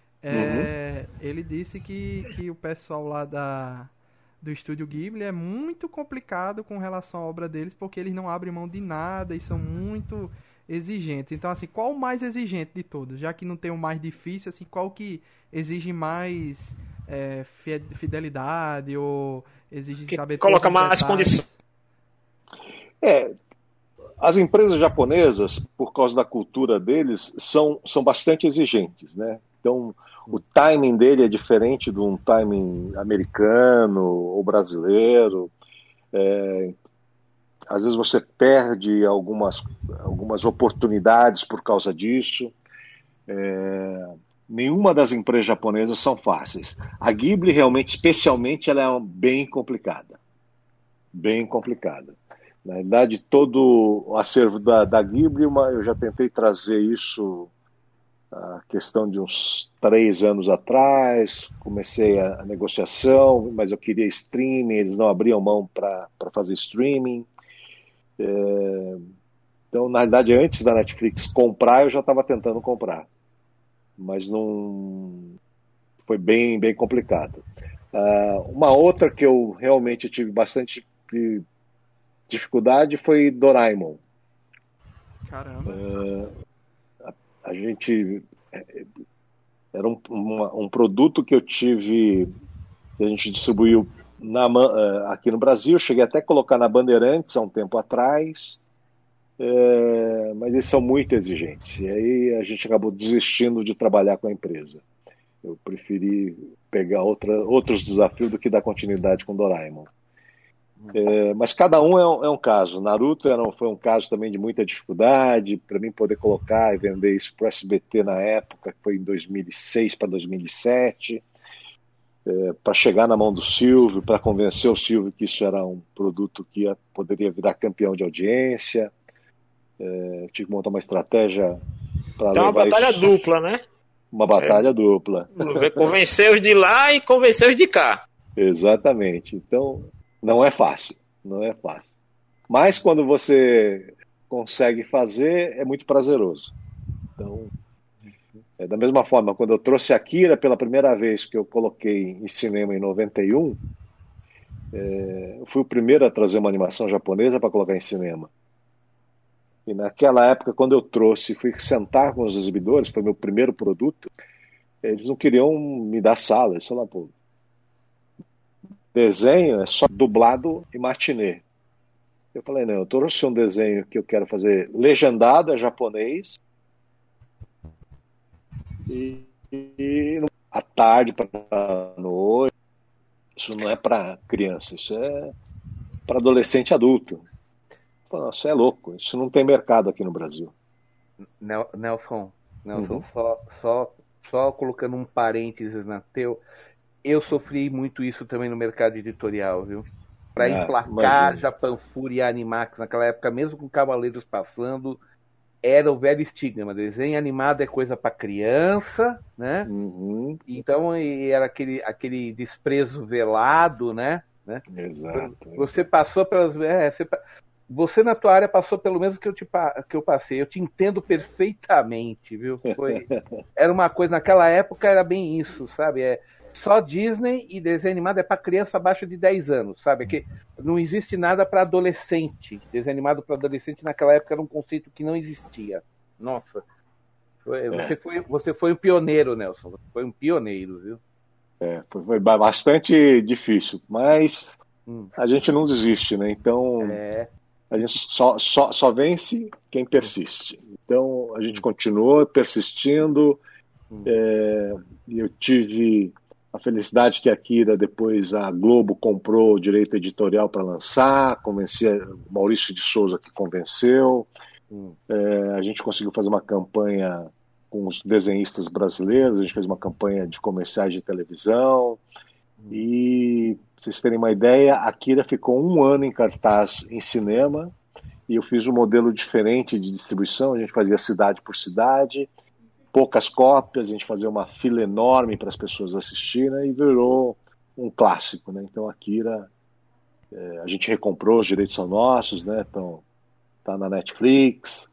É, uhum. Ele disse que, que o pessoal lá da, do Estúdio Ghibli é muito complicado com relação à obra deles, porque eles não abrem mão de nada e são muito exigentes. Então, assim, qual o mais exigente de todos? Já que não tem o mais difícil, assim, qual que exige mais é, fidelidade ou exige que saber coloca mais condições? É, as empresas japonesas, por causa da cultura deles, são, são bastante exigentes, né? Então, o timing dele é diferente de um timing americano ou brasileiro. É, às vezes você perde algumas, algumas oportunidades por causa disso. É, nenhuma das empresas japonesas são fáceis. A Ghibli, realmente, especialmente, ela é bem complicada. Bem complicada. Na verdade, todo o acervo da, da Ghibli, uma, eu já tentei trazer isso a questão de uns três anos atrás, comecei a, a negociação, mas eu queria streaming, eles não abriam mão para fazer streaming. É, então, na verdade, antes da Netflix comprar, eu já estava tentando comprar, mas não foi bem, bem complicado. Uh, uma outra que eu realmente tive bastante dificuldade foi Doraemon. Caramba. Uh, A gente era um, uma, um produto que eu tive, que a gente distribuiu na, aqui no Brasil. Cheguei até a colocar na Bandeirantes há um tempo atrás, é, mas eles são muito exigentes. E aí a gente acabou desistindo de trabalhar com a empresa. Eu preferi pegar outra, outros desafios do que dar continuidade com Doraemon. É, mas cada um é um, é um caso. Naruto era, foi um caso também de muita dificuldade para mim poder colocar e vender isso para o S B T na época, que foi em dois mil e seis para dois mil e sete, é, para chegar na mão do Silvio, para convencer o Silvio que isso era um produto que ia, poderia virar campeão de audiência. É, tive que montar uma estratégia para Então, uma batalha isso, dupla, né? Uma batalha é. dupla. Convencer os de lá e convencer os de cá. Exatamente. Então, não é fácil. Não é fácil. Mas quando você consegue fazer, é muito prazeroso. Então, é da mesma forma, quando eu trouxe Akira pela primeira vez, que eu coloquei em cinema em noventa e um, é, eu fui o primeiro a trazer uma animação japonesa para colocar em cinema. E naquela época, quando eu trouxe, fui sentar com os exibidores, foi meu primeiro produto, eles não queriam me dar sala. Eles falaram, pô, desenho é só dublado e matinê. Eu falei, não, eu trouxe um desenho que eu quero fazer legendado a japonês e, e à tarde para a noite. Isso não é para criança, isso é para adolescente e adulto. Nossa, é louco, isso não tem mercado aqui no Brasil. Nelson, Nelson Uhum. só, só, só colocando um parênteses na teu, eu sofri muito isso também no mercado editorial, viu? Para Ah, emplacar imagino. Japan Fury e Animax naquela época, mesmo com Cavaleiros passando, era o velho estigma. Desenho animado é coisa para criança, né? Uhum. Então e era aquele, aquele desprezo velado, né? né? Exato. Você passou pelas. É, você, você na tua área passou pelo mesmo que eu, te, que eu passei. Eu te entendo perfeitamente, viu? Foi, era uma coisa, naquela época era bem isso, sabe? É, só Disney e desenho animado é para criança abaixo de dez anos, sabe? Que não existe nada para adolescente. Desenho animado para adolescente naquela época era um conceito que não existia. Nossa. Foi, É. Você, foi, você foi um pioneiro, Nelson. Você foi um pioneiro, viu? É, foi, foi bastante difícil, mas Hum. a gente não desiste, né? Então É. a gente só, só, só vence quem persiste. Então a gente continuou persistindo. Hum. É, eu tive a felicidade que a Akira, depois a Globo comprou o direito editorial para lançar, convenci o Maurício de Souza que convenceu. Hum. É, a gente conseguiu fazer uma campanha com os desenhistas brasileiros, a gente fez uma campanha de comerciais de televisão. Hum. E, pra vocês terem uma ideia, a Akira ficou um ano em cartaz em cinema, e eu fiz um modelo diferente de distribuição. A gente fazia cidade por cidade, poucas cópias, a gente fazia uma fila enorme para as pessoas assistirem, e virou um clássico, né? Então Akira, é, a gente recomprou, os direitos são nossos, né? Então tá na Netflix,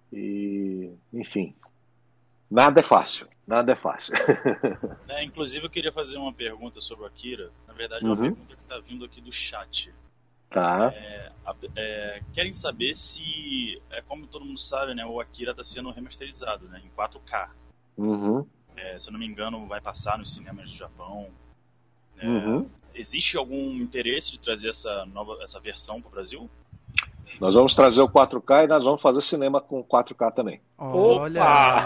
e enfim, nada é fácil, nada é fácil. É, inclusive eu queria fazer uma pergunta sobre o Akira, na verdade uma Uhum. pergunta que está vindo aqui do chat. Tá. É, a- é, querem saber se, é, como todo mundo sabe, né, o Akira está sendo remasterizado, né, em quatro K. Uhum. É, se eu não me engano, vai passar nos cinemas do Japão. É, Uhum. Existe algum interesse de trazer essa nova, essa versão para o Brasil? Nós vamos trazer o quatro K e nós vamos fazer cinema com quatro K também. Olha,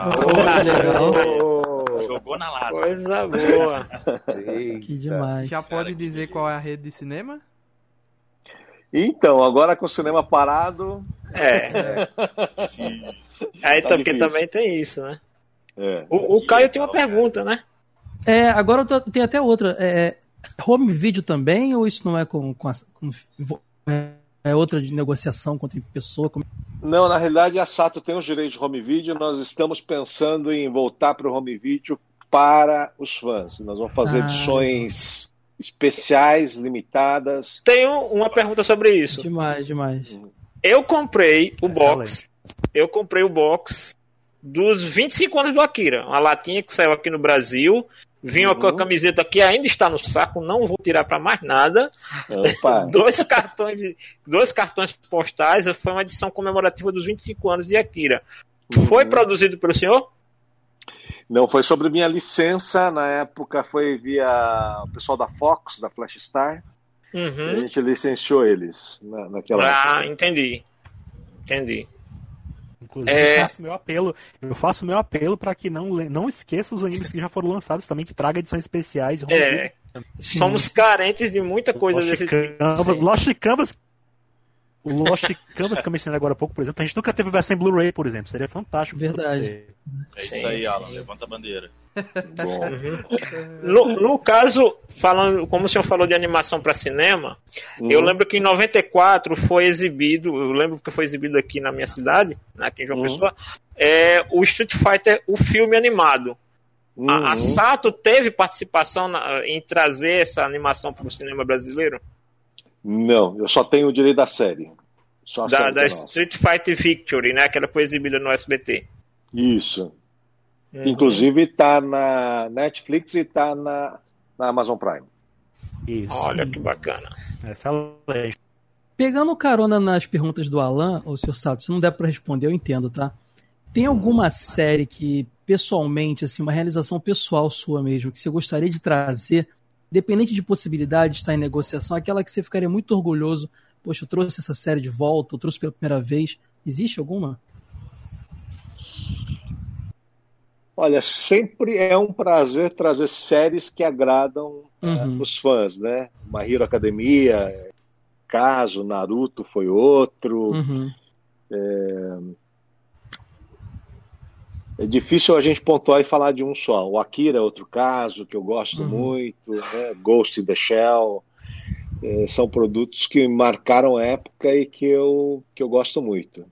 Opa! Jogou na lata. Coisa boa. Que demais. já Cara, pode que dizer beleza. qual é a rede de cinema? Então, agora com o cinema parado, É. Aí Tá porque difícil. também tem isso, né? é, O, o Caio tem uma pergunta, né? É, agora eu tô- tem até outra. É, home video também, ou isso não é com, com, a- com- é, é outra de negociação contra pessoa? Como- Não, na realidade a Sato tem os direitos de home video, nós estamos pensando em voltar para o home video para os fãs. Nós vamos fazer Ah. edições especiais, limitadas. Tenho uma pergunta sobre isso. Demais, demais. Eu comprei o Excelente. box. Eu comprei o box dos vinte e cinco anos do Akira. Uma latinha que saiu aqui no Brasil. Vinha com a Uhum. camiseta que ainda está no saco, não vou tirar para mais nada. Opa, Dois cartões, de- dois cartões postais. Foi uma edição comemorativa dos vinte e cinco anos de Akira. Foi Uhum. produzido pelo senhor? Não, foi sobre minha licença, na época foi via o pessoal da Fox, da Flash Star, e a Uhum. gente licenciou eles na, naquela época. Ah, entendi. Entendi. Inclusive, É... eu faço meu apelo, eu faço meu apelo para que não, não esqueça os animes que já foram lançados também, que traga edições especiais. É, somos carentes de muita coisa Lost desse Canvas, tipo. Lost Canvas, o Lost Canvas que eu mencionei agora há pouco, por exemplo, a gente nunca teve versão em Blu-ray, por exemplo. Seria fantástico. Verdade. É isso aí, Alan. Levanta a bandeira. Bom, No, no caso, falando, como o senhor falou de animação para cinema, Uhum. eu lembro que em noventa e quatro foi exibido, eu lembro que foi exibido aqui na minha cidade, aqui em João Uhum. Pessoa, é, o Street Fighter, o filme animado. Uhum. A, a Sato teve participação na, em trazer essa animação para o cinema brasileiro? Não, eu só tenho o direito da série. Só a Da, série da que é nossa. Street Fighter Victory, né? Que ela foi exibida no S B T. Isso. Uhum. Inclusive tá na Netflix e tá na, na Amazon Prime. Isso. Olha que bacana. Excelente. Pegando carona nas perguntas do Alan, ou senhor Sato, se não der pra responder, eu entendo, tá? Tem alguma série que, pessoalmente, assim, uma realização pessoal sua mesmo, que você gostaria de trazer, independente de possibilidade de estar em negociação, aquela que você ficaria muito orgulhoso, poxa, eu trouxe essa série de volta, eu trouxe pela primeira vez. Existe alguma? Olha, sempre é um prazer trazer séries que agradam Uhum. uh, os fãs, né? My Hero Academia, caso, Naruto foi outro. Uhum. É difícil a gente pontuar e falar de um só. O Akira é outro caso que eu gosto Uhum. muito, né? Ghost in the Shell. É, são produtos que marcaram a época e que eu, que eu gosto muito.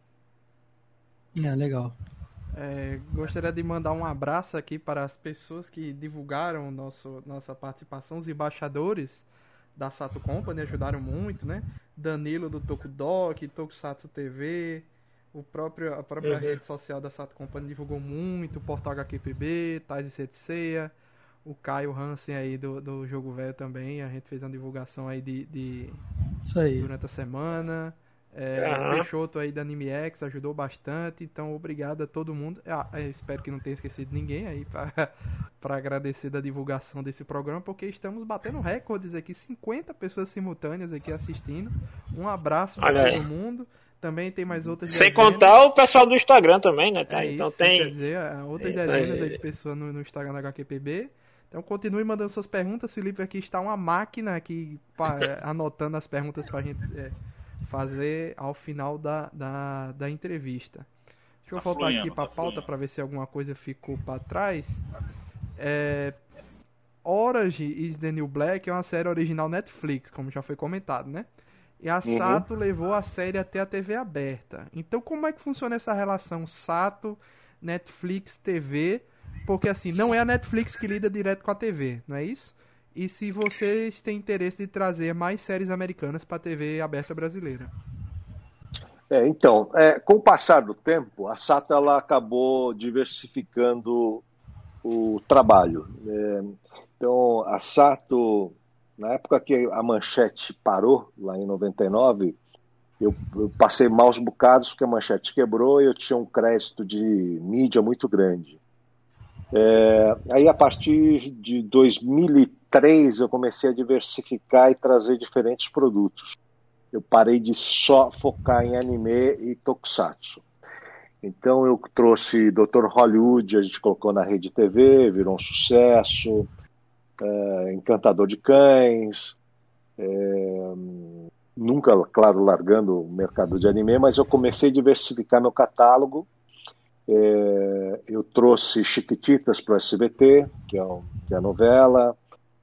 É, legal. É, gostaria de mandar um abraço aqui para as pessoas que divulgaram nosso, nossa participação, os embaixadores da Sato Company, ajudaram muito, né? Danilo do Tokudok, Tokusatsu T V, o próprio, a própria Uhum. rede social da Sato Company divulgou muito, o Portal H Q P B, Tais e Setseia, o Caio Hansen aí do, do Jogo Velho também, a gente fez uma divulgação aí de, de Isso aí. durante a semana. É, Aham. o Peixoto aí da Anime X ajudou bastante, então obrigado a todo mundo. Ah, eu espero que não tenha esquecido ninguém aí para agradecer da divulgação desse programa, porque estamos batendo recordes aqui, cinquenta pessoas simultâneas aqui assistindo. Um abraço para Olha aí. todo mundo. Também tem mais outras Sem dezenas. contar o pessoal do Instagram também, né? Tá? É Então isso, tem. quer dizer, é, outras Então, dezenas é- aí de pessoas no, no Instagram da H Q P B. Então continue mandando suas perguntas. Felipe aqui está uma máquina aqui pa- é, anotando as perguntas para a gente é, fazer ao final da, da, da entrevista. Deixa eu Tá voltar fluindo, aqui para a tá pauta fluindo. para ver se alguma coisa ficou para trás. É, Orange is the New Black é uma série original Netflix, como já foi comentado, né? E a Uhum. Sato levou a série até a T V aberta. Então, como é que funciona essa relação Sato, Netflix, T V? Porque, assim, não é a Netflix que lida direto com a T V, não é isso? E se vocês têm interesse de trazer mais séries americanas para a T V aberta brasileira? É, então, é, com o passar do tempo, a Sato ela acabou diversificando o trabalho. É, então, a Sato, na época que a Manchete parou, lá em noventa e nove, eu, eu passei maus bocados porque a Manchete quebrou e eu tinha um crédito de mídia muito grande. É, aí, a partir de dois mil e três, eu comecei a diversificar e trazer diferentes produtos. Eu parei de só focar em anime e tokusatsu. Então eu trouxe doutor Hollywood, a gente colocou na Rede T V, virou um sucesso, é, Encantador de Cães, é, nunca, claro, largando o mercado de anime, mas eu comecei a diversificar meu catálogo. É, eu trouxe Chiquititas para o S B T, que é, um, que é a novela,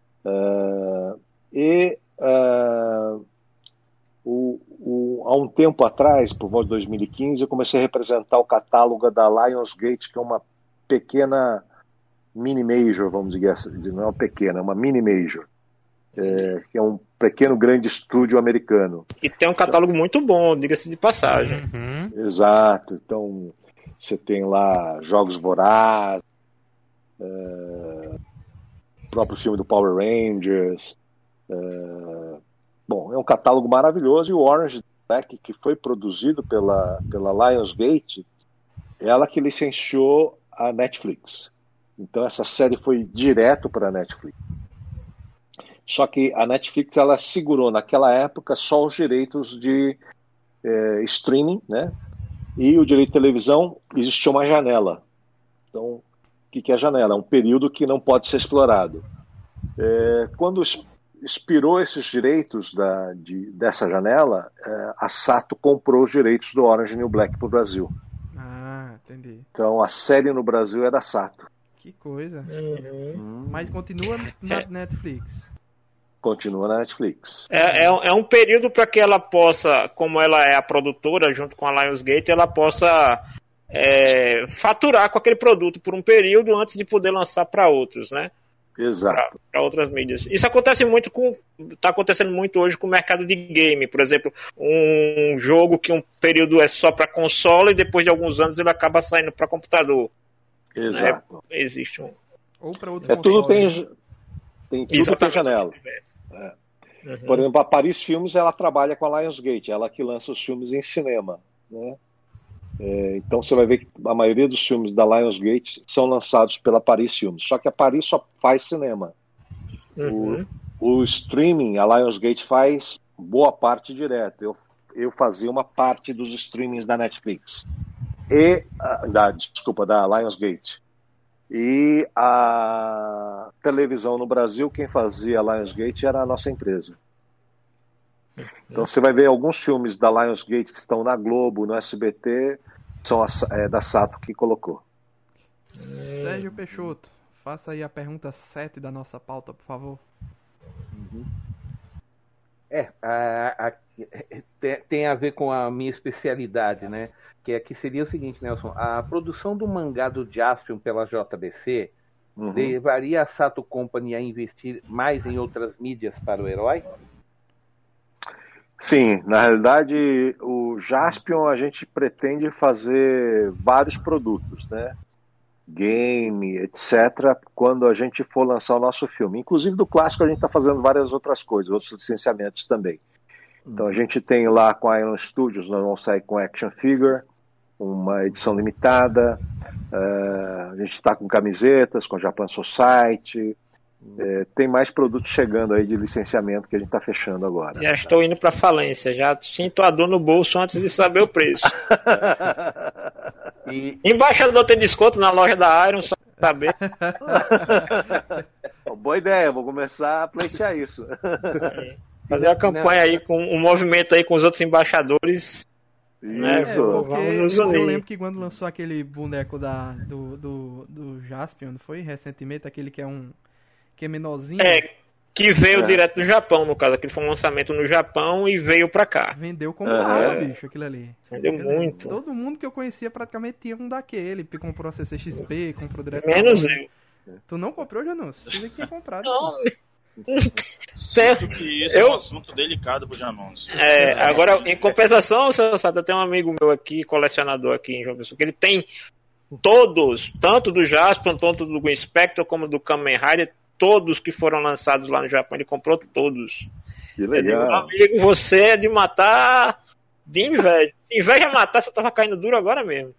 é, e... É, O, o, há um tempo atrás, por volta de dois mil e quinze, eu comecei a representar o catálogo da Lionsgate, que é uma pequena mini major, vamos dizer assim, não é uma pequena, é uma mini major, é, que é um pequeno grande estúdio americano. E tem um catálogo muito bom, diga-se de passagem. Uhum. Exato, então você tem lá Jogos Vorazes, é, o próprio filme do Power Rangers, é, bom, é um catálogo maravilhoso. E o Orange Black, que foi produzido pela, pela Lionsgate, ela que licenciou a Netflix. Então essa série foi direto para a Netflix. Só que a Netflix ela segurou naquela época só os direitos de é, streaming, né? E o direito de televisão, existia uma janela. Então, o que, que é a janela? É um período que não pode ser explorado. É, quando expirou esses direitos da, de, dessa janela, é, a Sato comprou os direitos do Orange New Black para o Brasil. Ah, entendi. Então a série no Brasil é da Sato. Que coisa. Uhum. Mas continua na É. Netflix. Continua na Netflix. É, é, é um período para que ela possa, como ela é a produtora, junto com a Lionsgate, ela possa é, faturar com aquele produto por um período antes de poder lançar para outros, né? Exato. Para outras mídias. Isso acontece muito com. Está acontecendo muito hoje com o mercado de game. Por exemplo, um jogo que um período é só para console e depois de alguns anos ele acaba saindo para computador. Exato. É, existe um. Ou para outro É, tudo console. tem, tem, tudo Exatamente. tem janela. É. Uhum. Por exemplo, a Paris Filmes, ela trabalha com a Lionsgate, ela que lança os filmes em cinema, né? É, então você vai ver que a maioria dos filmes da Lionsgate são lançados pela Paris Filmes, só que a Paris só faz cinema. Uhum. O, o streaming, a Lionsgate faz boa parte direto. Eu, eu fazia uma parte dos streamings da Netflix. E, da, desculpa, da Lionsgate. E a televisão no Brasil, quem fazia a Lionsgate era a nossa empresa. Então você vai ver alguns filmes da Lionsgate que estão na Globo, no S B T, são a, é, da Sato que colocou. Sérgio Peixoto, faça aí a pergunta sete da nossa pauta, por favor. É, a, a, tem, tem a ver com a minha especialidade, né? Que é que seria o seguinte, Nelson, a produção do mangá do Jaspion pela J B C Uhum. levaria a Sato Company a investir mais em outras mídias para o herói? Sim, na realidade o Jaspion a gente pretende fazer vários produtos, né? Game, etcétera, quando a gente for lançar o nosso filme. Inclusive do clássico a gente está fazendo várias outras coisas, outros licenciamentos também. Então a gente tem lá com a Iron Studios, nós vamos sair com Action Figure, uma edição limitada, uh, a gente está com camisetas, com Japan Society, uh, tem mais produtos chegando aí de licenciamento que a gente está fechando agora. Já estou indo para falência, já sinto a dor no bolso antes de saber o preço. E, Embaixador tem desconto na loja da Iron, só pra saber. Boa ideia, vou começar a pleitear isso. Fazer uma campanha aí com um movimento aí com os outros embaixadores. Né? Isso. É, porque Vamos nos eu unir. lembro que quando lançou aquele boneco da, do, do, do Jaspion, não foi? Recentemente, aquele que é um que é menorzinho. É, que veio É. direto do Japão, no caso. Aquele foi um lançamento no Japão e veio pra cá. Vendeu como Aham. água, bicho, aquilo ali. Vendeu Aquilo ali. muito. Todo mundo que eu conhecia praticamente tinha um daquele. Comprou a C C X P, comprou direto. Menos eu. Tu não comprou, Janus? Tu que tinha comprado. Não. Sinto que isso Eu- é um assunto delicado pro Janons. É, agora, em compensação, seu Sato, eu tenho um amigo meu aqui, colecionador aqui em João Pessoa, que ele tem todos, tanto do Jaspion, tanto do Green Spectre, como do Kamen Rider, todos que foram lançados lá no Japão, ele comprou todos. Que Eu digo, legal. amigo, você é de matar de inveja. De inveja é matar, você tava caindo duro agora mesmo.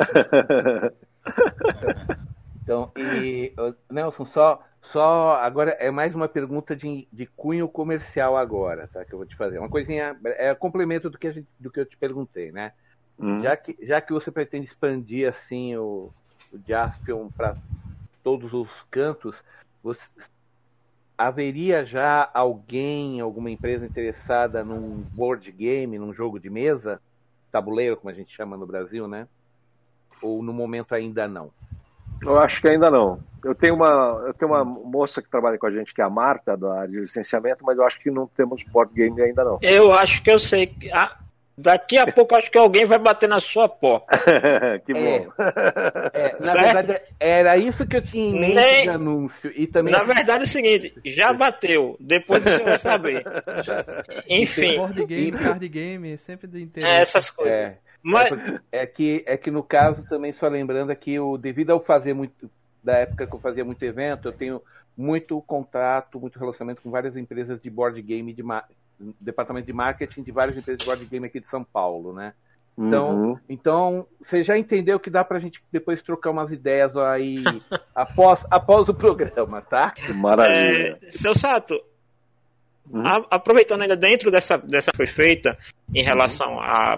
então, e, ô, Nelson, só, só agora é mais uma pergunta de, de cunho comercial agora, tá? Que eu vou te fazer. Uma coisinha, é complemento do que, a gente, do que eu te perguntei, né? Hum. Já que, já que você pretende expandir assim o, o Jaspion para todos os cantos, você, haveria já alguém, alguma empresa interessada num board game, num jogo de mesa, tabuleiro, como a gente chama no Brasil, né? Ou no momento ainda não? Eu acho que ainda não. Eu tenho uma, eu tenho uma moça que trabalha com a gente, que é a Marta, da área de licenciamento, mas eu acho que não temos board game ainda não. Eu acho que eu sei. que- ah, daqui a pouco acho que alguém vai bater na sua porta. Que bom. É. É, na Certo? verdade, era isso que eu tinha em mente Nem- de anúncio. E também Na verdade é o seguinte, já bateu. Depois você vai saber. Enfim, Board game, card game, sempre de interesse. é essas coisas. é, Mas, é que é que no caso também só lembrando aqui o devido ao fazer muito da época que eu fazia muito evento, eu tenho muito contato, muito relacionamento com várias empresas de board game de ma- departamento de marketing de várias empresas de board game aqui de São Paulo, né? Então, Uhum. então você já entendeu que dá pra gente depois trocar umas ideias aí após, após o programa, tá? Maravilha. é, seu Sato, Uhum. a- aproveitando ainda dentro dessa, dessa foi feita em relação a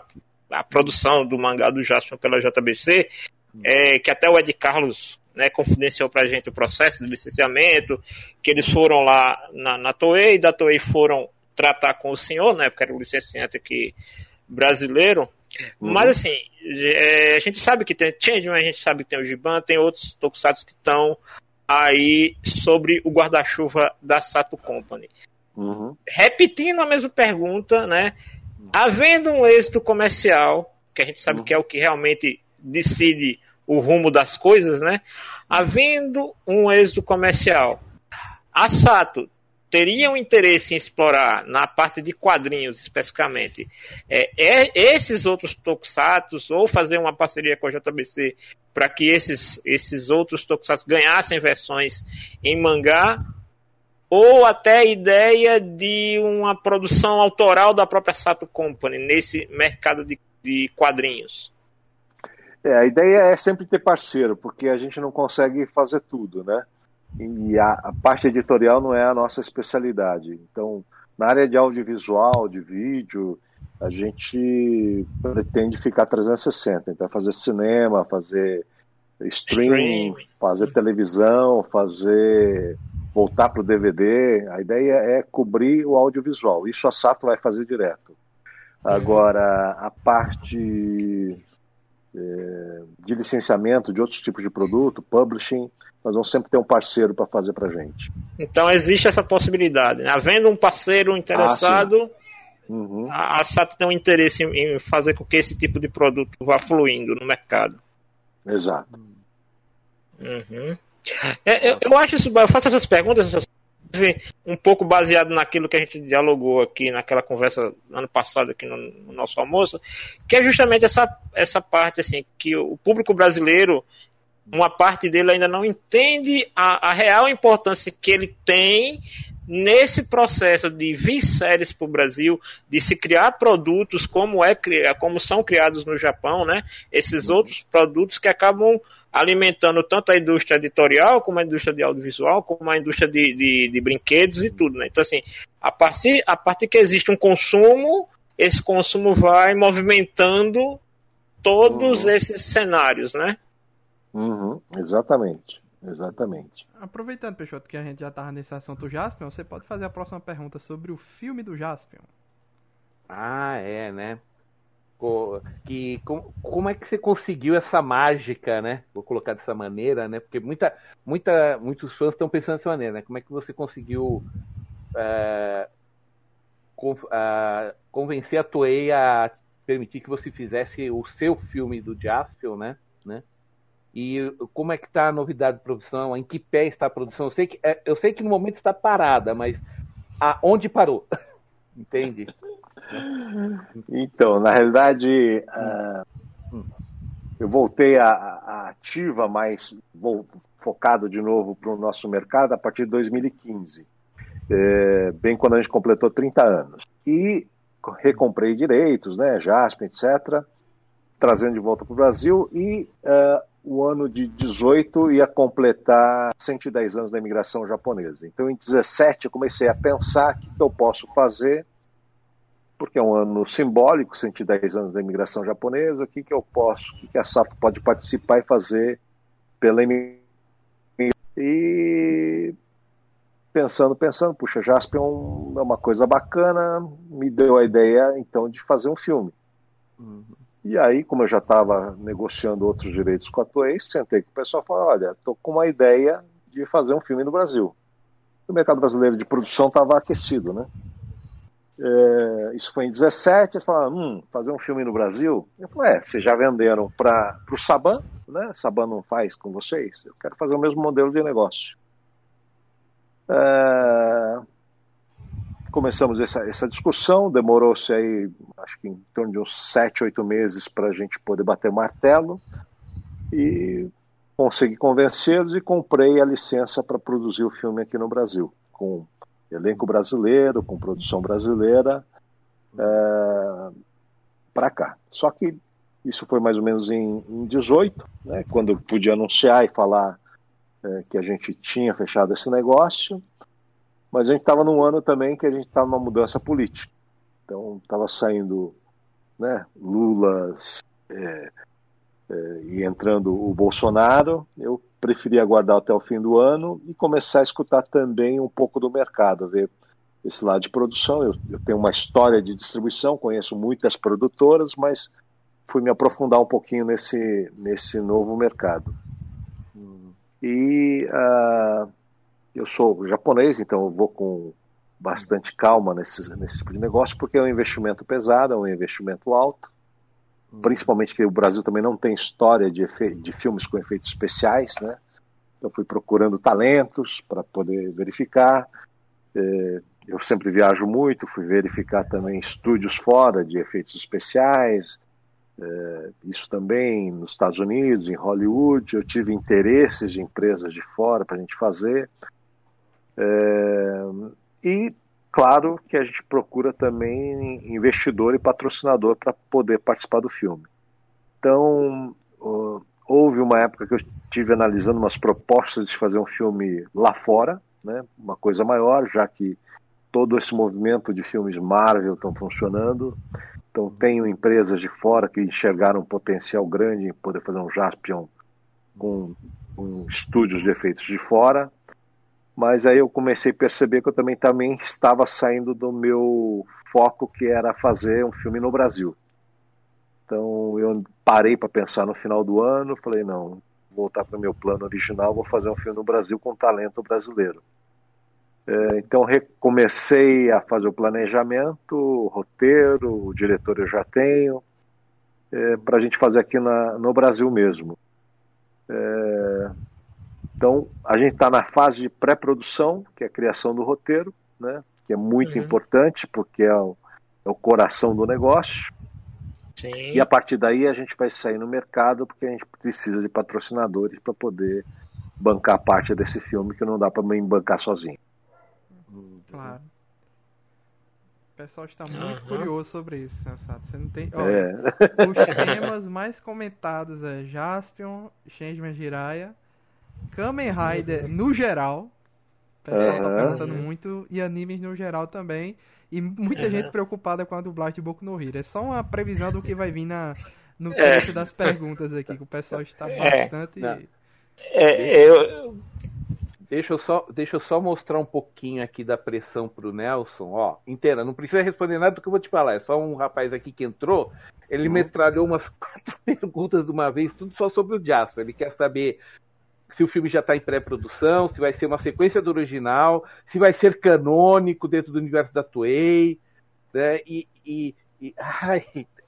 a produção do mangá do Jaspion pela J B C, é, que até o Ed Carlos, né, confidenciou pra gente o processo de licenciamento, que eles foram lá na, na Toei, da Toei foram tratar com o senhor, né, porque era o licenciante aqui brasileiro, uhum. Mas assim, é, a gente sabe que tem Changeman, a gente sabe que tem o Giban, tem outros tokusatsu que estão aí sobre o guarda-chuva da Sato Company. Uhum. Repetindo a mesma pergunta, né, havendo um êxito comercial, que a gente sabe uhum. que é o que realmente decide o rumo das coisas, né, havendo um êxito comercial, a Sato teria um interesse em explorar, na parte de quadrinhos especificamente, é, é, esses outros tokusatsu, ou fazer uma parceria com a J B C para que esses, esses outros tokusatsu ganhassem versões em mangá, ou até a ideia de uma produção autoral da própria Sato Company nesse mercado de, de quadrinhos? É, a ideia é sempre ter parceiro, porque a gente não consegue fazer tudo, né? E a, a parte editorial não é a nossa especialidade. Então, na área de audiovisual, de vídeo, a gente pretende ficar trezentos e sessenta. Então, fazer cinema, fazer streaming, streaming. fazer televisão, fazer voltar para o D V D. A ideia é cobrir o audiovisual. Isso a Sato vai fazer direto. Agora, a parte é, de licenciamento de outros tipos de produto, publishing, nós vamos sempre ter um parceiro para fazer para a gente. Então existe essa possibilidade, né? Havendo um parceiro interessado, ah, uhum. a Sato tem um interesse em fazer com que esse tipo de produto vá fluindo no mercado. Exato. Uhum. É, eu, eu acho isso, eu faço essas perguntas um pouco baseado naquilo que a gente dialogou aqui naquela conversa ano passado aqui no, no nosso almoço, que é justamente essa, essa parte assim, que o público brasileiro, uma parte dele ainda não entende a, a real importância que ele tem nesse processo de vir séries para o Brasil, de se criar produtos como, é, como são criados no Japão, né? Esses outros produtos que acabam alimentando tanto a indústria editorial, como a indústria de audiovisual, como a indústria de, de, de brinquedos e tudo, né? Então, assim, a partir, a partir que existe um consumo, esse consumo vai movimentando todos uhum. esses cenários, né? Uhum, exatamente, exatamente. Aproveitando, Peixoto, que a gente já estava nesse assunto Jaspion, você pode fazer a próxima pergunta sobre o filme do Jaspion. Ah, é, né? Que, como, como é que você conseguiu essa mágica, né? Vou colocar dessa maneira, né? Porque muita, muita, muitos fãs estão pensando dessa maneira, né? Como é que você conseguiu é, con, a, convencer a Toei a permitir que você fizesse o seu filme do Jaspion, né? né? E como é que está a novidade de produção? Em que pé está a produção? Eu sei que, eu sei que no momento está parada, mas aonde parou? Entende? Então, na realidade, uh, eu voltei à, à ativa, mas vou, focado de novo para o nosso mercado a partir de dois mil e quinze, é, bem quando a gente completou trinta anos. E recomprei direitos, né, Jaspion, etcétera, trazendo de volta para o Brasil, e uh, o ano de dezoito ia completar cento e dez anos da imigração japonesa. Então, em dezessete, eu comecei a pensar o que, que eu posso fazer, porque é um ano simbólico, cento e dez anos da imigração japonesa, o que, que eu posso, o que, que a Sato pode participar e fazer pela imigração. E pensando, pensando, puxa, Jaspion é uma coisa bacana, me deu a ideia, então, de fazer um filme. Uhum. E aí, como eu já estava negociando outros direitos com a Toei, sentei com o pessoal e falei, olha, estou com uma ideia de fazer um filme no Brasil. O mercado brasileiro de produção estava aquecido, né? É, isso foi em dezessete, eles falaram, hum, fazer um filme no Brasil? Eu falei, é, vocês já venderam para o Saban, né? Saban não faz com vocês? Eu quero fazer o mesmo modelo de negócio. É... Começamos essa, essa discussão, demorou-se aí, acho que em torno de uns sete, oito meses para a gente poder bater o martelo e consegui convencê-los e comprei a licença para produzir o filme aqui no Brasil, com elenco brasileiro, com produção brasileira, é, para cá. Só que isso foi mais ou menos em, em dezoito, né, quando eu pude anunciar e falar é, que a gente tinha fechado esse negócio. Mas a gente estava num ano também que a gente estava numa mudança política. Então estava saindo né, Lula é, é, e entrando o Bolsonaro, eu preferi aguardar até o fim do ano e começar a escutar também um pouco do mercado, ver esse lado de produção. Eu, eu tenho uma história de distribuição, conheço muitas produtoras, mas fui me aprofundar um pouquinho nesse, nesse novo mercado. E uh, eu sou japonês, então eu vou com bastante calma nesse, nesse tipo de negócio, porque é um investimento pesado, é um investimento alto, principalmente que o Brasil também não tem história de, efe, de filmes com efeitos especiais, né? Então fui procurando talentos para poder verificar. É, eu sempre viajo muito, fui verificar também estúdios fora de efeitos especiais, é, isso também nos Estados Unidos, em Hollywood. Eu tive interesses de empresas de fora para a gente fazer. É, e claro que a gente procura também investidor e patrocinador para poder participar do filme. Então, uh, houve uma época que eu estive analisando umas propostas de fazer um filme lá fora, né, uma coisa maior, já que todo esse movimento de filmes Marvel estão funcionando. Então, tenho empresas de fora que enxergaram um potencial grande em poder fazer um Jaspion com, com estúdios de efeitos de fora. Mas aí eu comecei a perceber que eu também, também estava saindo do meu foco, que era fazer um filme no Brasil. Então eu parei para pensar no final do ano, falei, não, vou voltar para o meu plano original, vou fazer um filme no Brasil com talento brasileiro. É, então recomecei a fazer o planejamento, o roteiro, o diretor eu já tenho, é, para a gente fazer aqui na, no Brasil mesmo. É, Então, a gente está na fase de pré-produção, que é a criação do roteiro, né? Que é muito uhum. importante, porque é o, é o coração do negócio. Sim. E a partir daí a gente vai sair no mercado, porque a gente precisa de patrocinadores para poder bancar parte desse filme, que não dá para mim bancar sozinho. Claro. O pessoal está muito uhum. curioso sobre isso, sensato. Você não tem... É. Os temas mais comentados é Jaspion, Changeman Jiraiya, Kamen Rider no geral, o pessoal uhum. tá perguntando muito, e animes no geral também, e muita uhum. gente preocupada com a dublagem de Boku no Hero. É só uma previsão do que vai vir na, no trecho é. das perguntas aqui, que o pessoal está bastante... É, é, eu... deixa, eu só, deixa eu só mostrar um pouquinho aqui da pressão pro Nelson, ó, inteira, não precisa responder nada do que eu vou te falar, é só um rapaz aqui que entrou, ele uhum. metralhou umas quatro perguntas de uma vez, tudo só sobre o Jasper. Ele quer saber se o filme já está em pré-produção, se vai ser uma sequência do original, se vai ser canônico dentro do universo da Toei, né? E, e, e ai,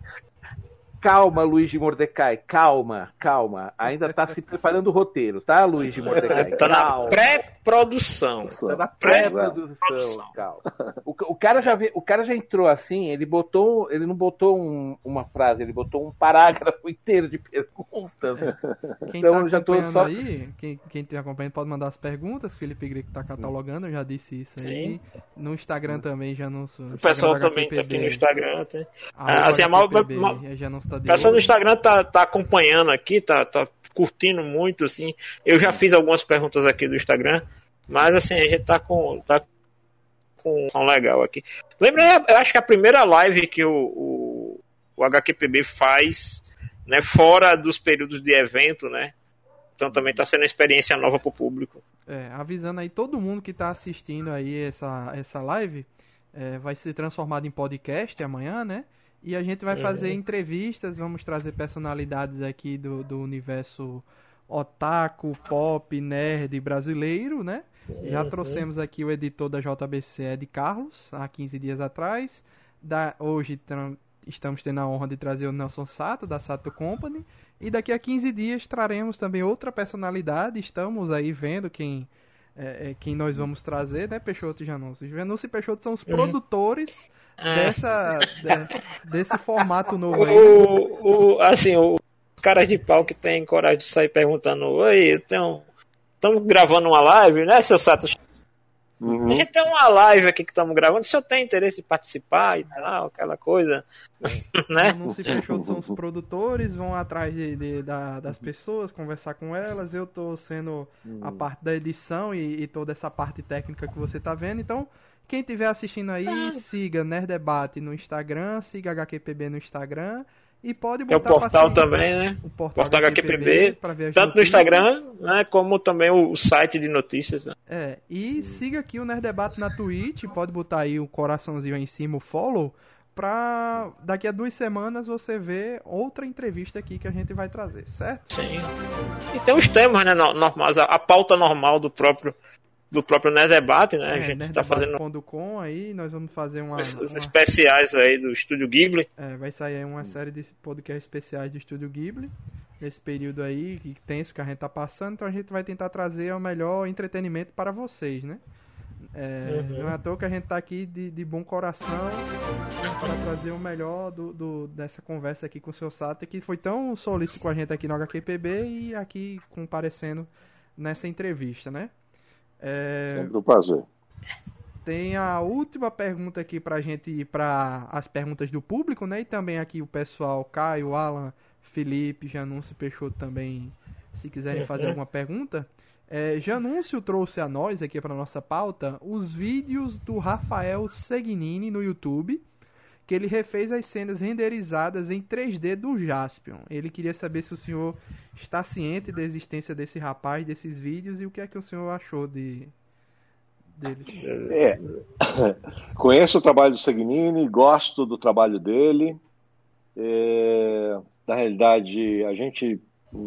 calma, Luiz de Mordecai, calma, calma. Ainda está se preparando o roteiro, tá, Luiz de Mordecai? Está na pré-produção. Está na pré-produção, calma. O, o, cara já vê, o cara já entrou assim, ele botou, ele não botou um, uma frase, ele botou um parágrafo inteiro de perguntas. Quem então, tá já tô acompanhando só... aí, quem, quem tá acompanhando pode mandar as perguntas, Felipe Greco tá catalogando, eu já disse isso aí. Sim. No Instagram também já não sou. O pessoal também tá aqui no Instagram. Tem... Ah, assim, a mal, mal, já não está o pessoal no Instagram tá, tá acompanhando aqui, tá, tá curtindo muito, assim. Eu já fiz algumas perguntas aqui do Instagram, mas assim, a gente tá com tá com um legal aqui. Lembra, eu acho que a primeira live que o, o, o H Q P B faz, né, fora dos períodos de evento, né? Então também tá sendo uma experiência nova pro público. É, avisando aí todo mundo que tá assistindo aí essa, essa live, é, vai ser transformado em podcast amanhã, né? E a gente vai fazer uhum. entrevistas, vamos trazer personalidades aqui do, do universo otaku, pop, nerd brasileiro, né? Uhum. Já trouxemos aqui o editor da J B C, Ed Carlos, há quinze dias atrás. Da, hoje tam, estamos tendo a honra de trazer o Nelson Sato, da Sato Company. E daqui a quinze dias traremos também outra personalidade. Estamos aí vendo quem, é, quem nós vamos trazer, né, Peixoto e Janúncio? Janúncio e Peixoto são os uhum. produtores... Dessa, de, desse formato novo aí. O, o, assim, os caras de pau que tem coragem de sair perguntando: oi, estamos gravando uma live, né, seu Sato? Uhum. A gente tem uma live aqui que estamos gravando. Se eu tenho interesse em participar e tal, aquela coisa, né? Não se fechou, são os produtores, vão atrás de, de, da, das pessoas, conversar com elas. Eu tô sendo uhum. a parte da edição e, e toda essa parte técnica que você tá vendo. Então, Quem estiver assistindo aí, ah. siga Nerd Debate no Instagram, siga H Q P B no Instagram. E pode botar Tem o portal também, né? O portal, portal H Q P B, tanto no Instagram, né, como também o site de notícias. Né? É, e siga aqui o Nerd Debate na Twitch, pode botar aí o coraçãozinho aí em cima, o follow, pra daqui a duas semanas você ver outra entrevista aqui que a gente vai trazer, certo? Sim. E tem os temas, né, normais, a, a pauta normal do próprio do próprio Nerd Debate, né? É, a gente tá fazendo ponto com aí, nós vamos fazer uma, os uma... especiais aí do Estúdio Ghibli. É, vai sair aí uma série de podcasts especiais do Estúdio Ghibli nesse período aí que tenso que a gente tá passando, então a gente vai tentar trazer o melhor entretenimento para vocês, né? É, uhum. Não é à toa que a gente tá aqui de, de bom coração para trazer o melhor do, do, dessa conversa aqui com o seu Sato, que foi tão solícito com a gente aqui no H Q P B e aqui comparecendo nessa entrevista, né? É, Sempre um prazer. Tem a última pergunta aqui pra gente ir para as perguntas do público, né? E também aqui o pessoal, Caio, Alan, Felipe, Janúncio, Peixoto também, se quiserem fazer alguma pergunta. É, Janúncio trouxe a nós aqui para nossa pauta os vídeos do Rafael Segnini no YouTube, que ele refez as cenas renderizadas em três D do Jaspion. Ele queria saber se o senhor está ciente da existência desse rapaz, desses vídeos, e o que é que o senhor achou de deles. É, conheço o trabalho do Segnini, gosto do trabalho dele. É, na realidade, a gente,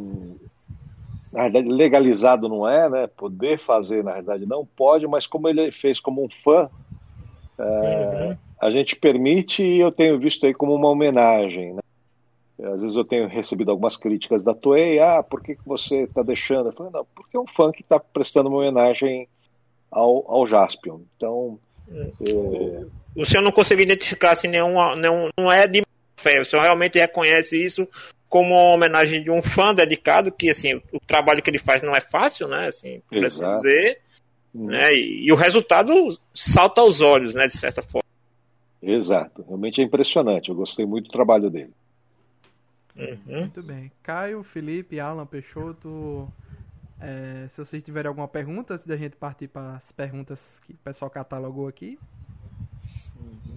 na realidade, legalizado não é, né? Poder fazer, na realidade, não pode, mas como ele fez como um fã, é, uhum. a gente permite, e eu tenho visto aí como uma homenagem, né? Às vezes eu tenho recebido algumas críticas da Toei, ah, por que, que você está deixando? Eu falo, não, porque é um fã que está prestando uma homenagem ao, ao Jaspion. Então, é... o senhor não conseguiu identificar assim, nenhuma, nenhum, não é de fé, o senhor realmente reconhece isso como uma homenagem de um fã dedicado, que assim, o trabalho que ele faz não é fácil, né, assim, por assim dizer, hum. né, e, e o resultado salta aos olhos, né, de certa forma. Exato, realmente é impressionante, eu gostei muito do trabalho dele. Uhum. Muito bem. Caio, Felipe, Alan, Peixoto, é, se vocês tiverem alguma pergunta, antes da gente partir para as perguntas que o pessoal catalogou aqui. Uhum.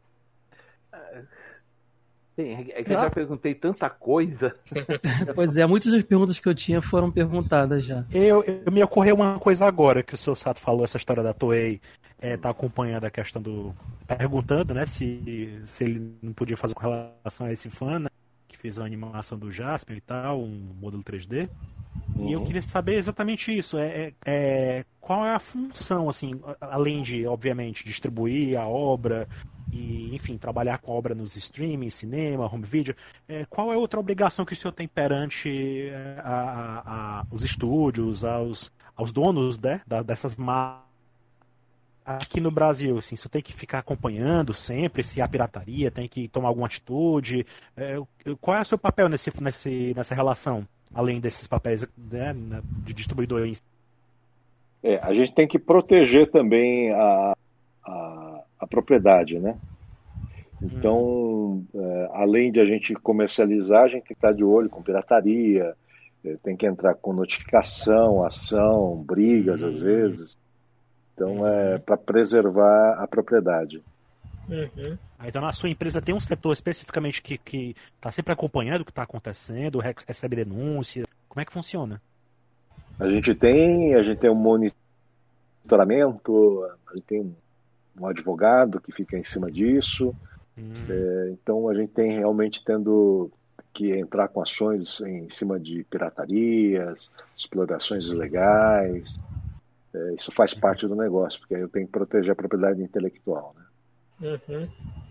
Bem, é que eu já perguntei tanta coisa. Pois é, muitas das perguntas que eu tinha foram perguntadas já. Eu, eu me ocorreu uma coisa agora, que o seu Sato falou, essa história da Toei, é, tá acompanhando a questão do... perguntando, né, se, se ele não podia fazer com relação a esse fã, né, que fez a animação do Jasper e tal, um modelo três D. Uhum. E eu queria saber exatamente isso. É, é, é, qual é a função, assim, além de, obviamente, distribuir a obra e, enfim, trabalhar com a obra nos streaming, cinema, home video, é, qual é outra obrigação que o senhor tem perante a, a, a, os estúdios, aos, aos donos, né, da, dessas marcas aqui no Brasil? Assim, o senhor tem que ficar acompanhando sempre se há pirataria, tem que tomar alguma atitude. É, qual é o seu papel nesse, nesse, nessa relação? Além desses papéis, né, de distribuidor em... É, a gente tem que proteger também a, a, a propriedade, né? Então, hum. é, além de a gente comercializar, a gente tem que estar de olho com pirataria, é, tem que entrar com notificação, ação, brigas, hum. às vezes. Então, hum. é para preservar a propriedade. Uhum. Então na sua empresa tem um setor especificamente que que está sempre acompanhando o que está acontecendo, recebe denúncia, como é que funciona? A gente tem, a gente tem um monitoramento, a gente tem um, um advogado que fica em cima disso, hum. é, então a gente tem realmente tendo que entrar com ações em cima de piratarias, explorações ilegais, é, isso faz parte do negócio, porque aí eu tenho que proteger a propriedade intelectual, né? Uhum.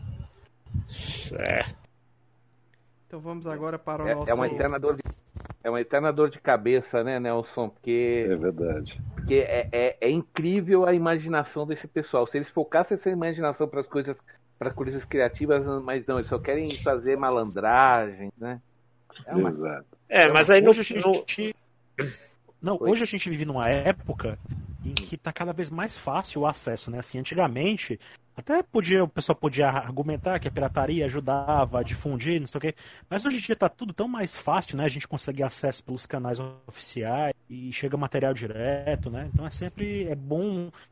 Certo. Então vamos agora para o é, nosso... É uma eterna dor de, é uma eterna dor de cabeça, né, Nelson? Porque, é verdade. Porque é, é, é incrível a imaginação desse pessoal. Se eles focassem essa imaginação para as coisas, para coisas criativas, mas não, eles só querem fazer malandragem, né? É, uma... Exato. É, mas aí hoje no... a gente... Não, hoje a gente vive numa época em que está cada vez mais fácil o acesso, né? Assim, antigamente, até podia, o pessoal podia argumentar que a pirataria ajudava a difundir, não sei o quê, mas hoje em dia está tudo tão mais fácil, né? A gente consegue acesso pelos canais oficiais e chega material direto, né? Então é sempre é bom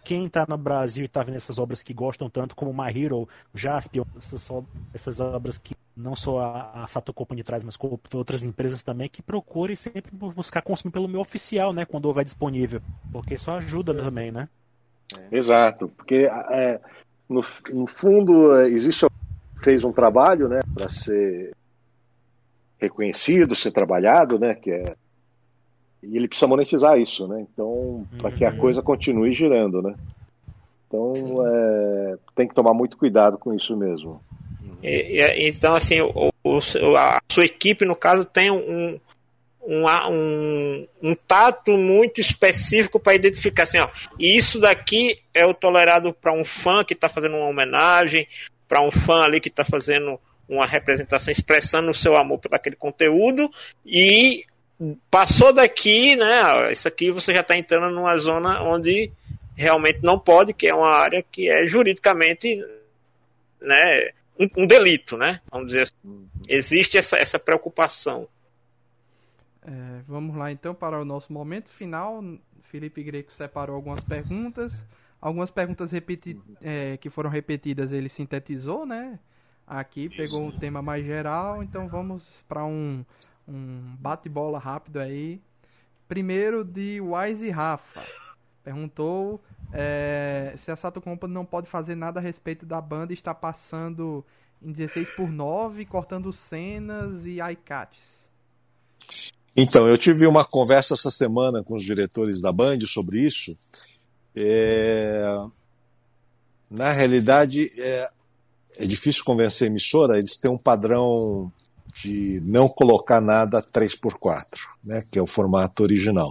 quem está no Brasil e está vendo essas obras que gostam tanto, como My Hero, Jaspion, essas, essas obras que não só a, a Sato Company traz, mas com outras empresas também, que procurem sempre buscar consumir pelo meu oficial, né, quando houver disponível, porque isso ajuda também, né? Exato, porque é, no, no fundo existe fez um trabalho, né, para ser reconhecido, ser trabalhado, né, que é, e ele precisa monetizar isso, né, então para que a coisa continue girando, né, então é, tem que tomar muito cuidado com isso mesmo. E, e, então assim, o, o, a sua equipe no caso tem um Um, um, um tato muito específico para identificar assim, ó, isso daqui é o tolerado para um fã que está fazendo uma homenagem, para um fã ali que está fazendo uma representação, expressando o seu amor por aquele conteúdo, e passou daqui, né, isso aqui você já está entrando numa zona onde realmente não pode, que é uma área que é juridicamente, né, um, um delito, né, vamos dizer assim. Existe essa, essa preocupação. É, vamos lá então para o nosso momento final. Felipe Greco separou algumas perguntas. Algumas perguntas repeti- é, que foram repetidas ele sintetizou, né? Aqui pegou um tema mais geral. Então vamos para um, um bate-bola rápido aí. Primeiro de Wise Rafa. Perguntou é, se a Sato Company não pode fazer nada a respeito da banda e está passando em dezesseis por nove, cortando cenas e iCats. Então, eu tive uma conversa essa semana com os diretores da Band sobre isso. É... Na realidade, é... é difícil convencer a emissora, eles têm um padrão de não colocar nada três por quatro, né, que é o formato original.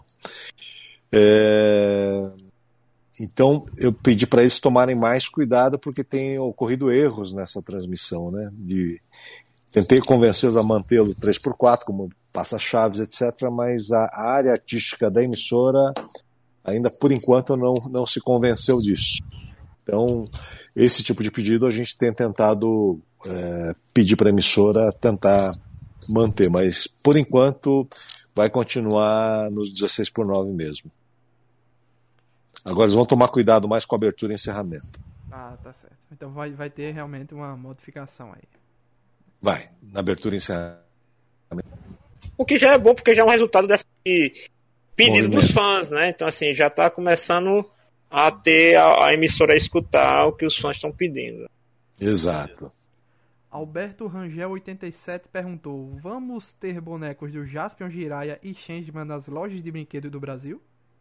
É... Então, eu pedi para eles tomarem mais cuidado, porque tem ocorrido erros nessa transmissão, né? De... Tentei convencê-los a mantê-lo três por quatro, como passa-chaves, etcétera, mas a área artística da emissora ainda, por enquanto, não, não se convenceu disso. Então, esse tipo de pedido a gente tem tentado é, pedir para a emissora tentar manter, mas, por enquanto, vai continuar nos dezesseis por nove mesmo. Agora eles vão tomar cuidado mais com a abertura e encerramento. Ah, tá certo. Então vai, vai ter realmente uma modificação aí. Vai, na abertura e encerramento. O que já é bom, porque já é um resultado desse pedido dos fãs, né? Então, assim, já está começando a ter a, a emissora a escutar o que os fãs estão pedindo. Exato. Alberto Rangel oitenta e sete perguntou: vamos ter bonecos do Jaspion, Jiraiya e Changeman nas lojas de brinquedo do Brasil?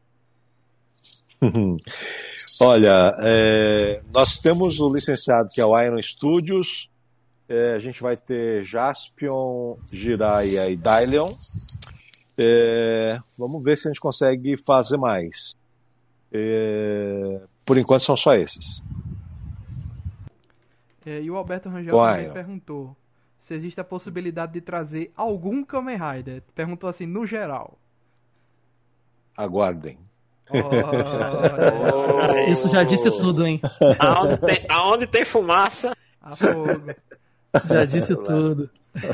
Olha, é, nós temos o licenciado que é o Iron Studios. É, a gente vai ter Jaspion, Jiraiya e Dylion. É, vamos ver se a gente consegue fazer mais. É, por enquanto são só esses. É, e o Alberto Rangel também perguntou se existe a possibilidade de trazer algum Kamen Rider. Perguntou assim, no geral. Aguardem. Oh, isso já disse tudo, hein? Aonde tem, aonde tem fumaça, a fogo. Já disse tudo.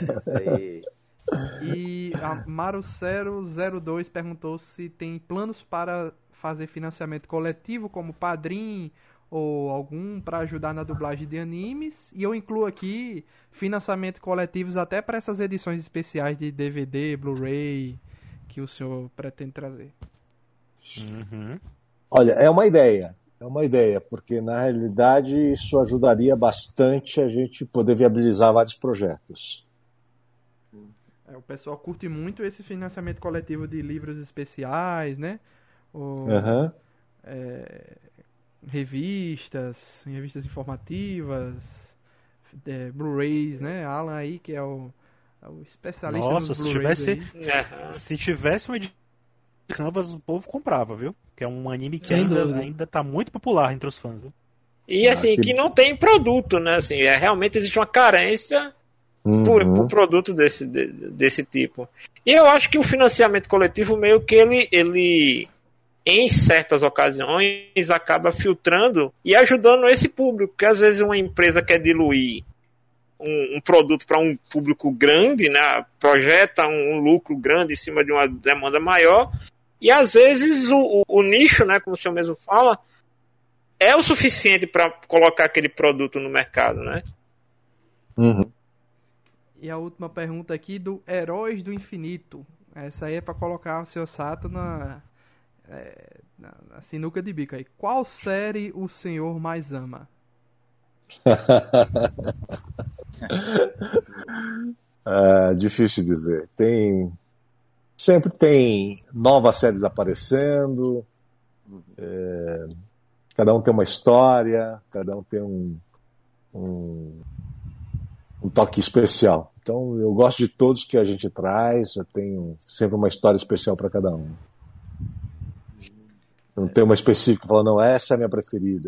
E a Marucero zero dois perguntou se tem planos para fazer financiamento coletivo, como Padrim ou algum para ajudar na dublagem de animes. E eu incluo aqui financiamentos coletivos até para essas edições especiais de D V D, Blu-ray que o senhor pretende trazer. Uhum. Olha, é uma ideia. É uma ideia, porque na realidade isso ajudaria bastante a gente poder viabilizar vários projetos. É, o pessoal curte muito esse financiamento coletivo de livros especiais, né? Ou, uhum. é, revistas, revistas informativas, é, Blu-rays, né? Alan aí, que é o, é o especialista Nossa, nos se Blu-rays tivesse, é. se tivesse um editor de Canvas, o povo comprava, viu? Que é um anime que Sem ainda, dúvida. ainda tá muito popular entre os fãs, viu? E assim, Ah, que... que não tem produto, né? Assim, é, realmente existe uma carência uhum. por, por produto desse, de, desse tipo. E eu acho que o financiamento coletivo meio que ele, ele, em certas ocasiões, acaba filtrando e ajudando esse público, porque às vezes uma empresa quer diluir um, um produto para um público grande, né? Projeta um, um lucro grande em cima de uma demanda maior, e às vezes o, o, o nicho, né, como o senhor mesmo fala, é o suficiente para colocar aquele produto no mercado, né? Uhum. E a última pergunta aqui do Heróis do Infinito. Essa aí é para colocar o seu Sato na, é, na, na sinuca de bico aí. Qual série o senhor mais ama? É difícil dizer. Tem, sempre tem novas séries aparecendo. É, cada um tem uma história, cada um tem um, um, um toque especial. Então eu gosto de todos que a gente traz. Eu tenho sempre uma história especial para cada um. Não tem uma específica falando, não, essa é a minha preferida.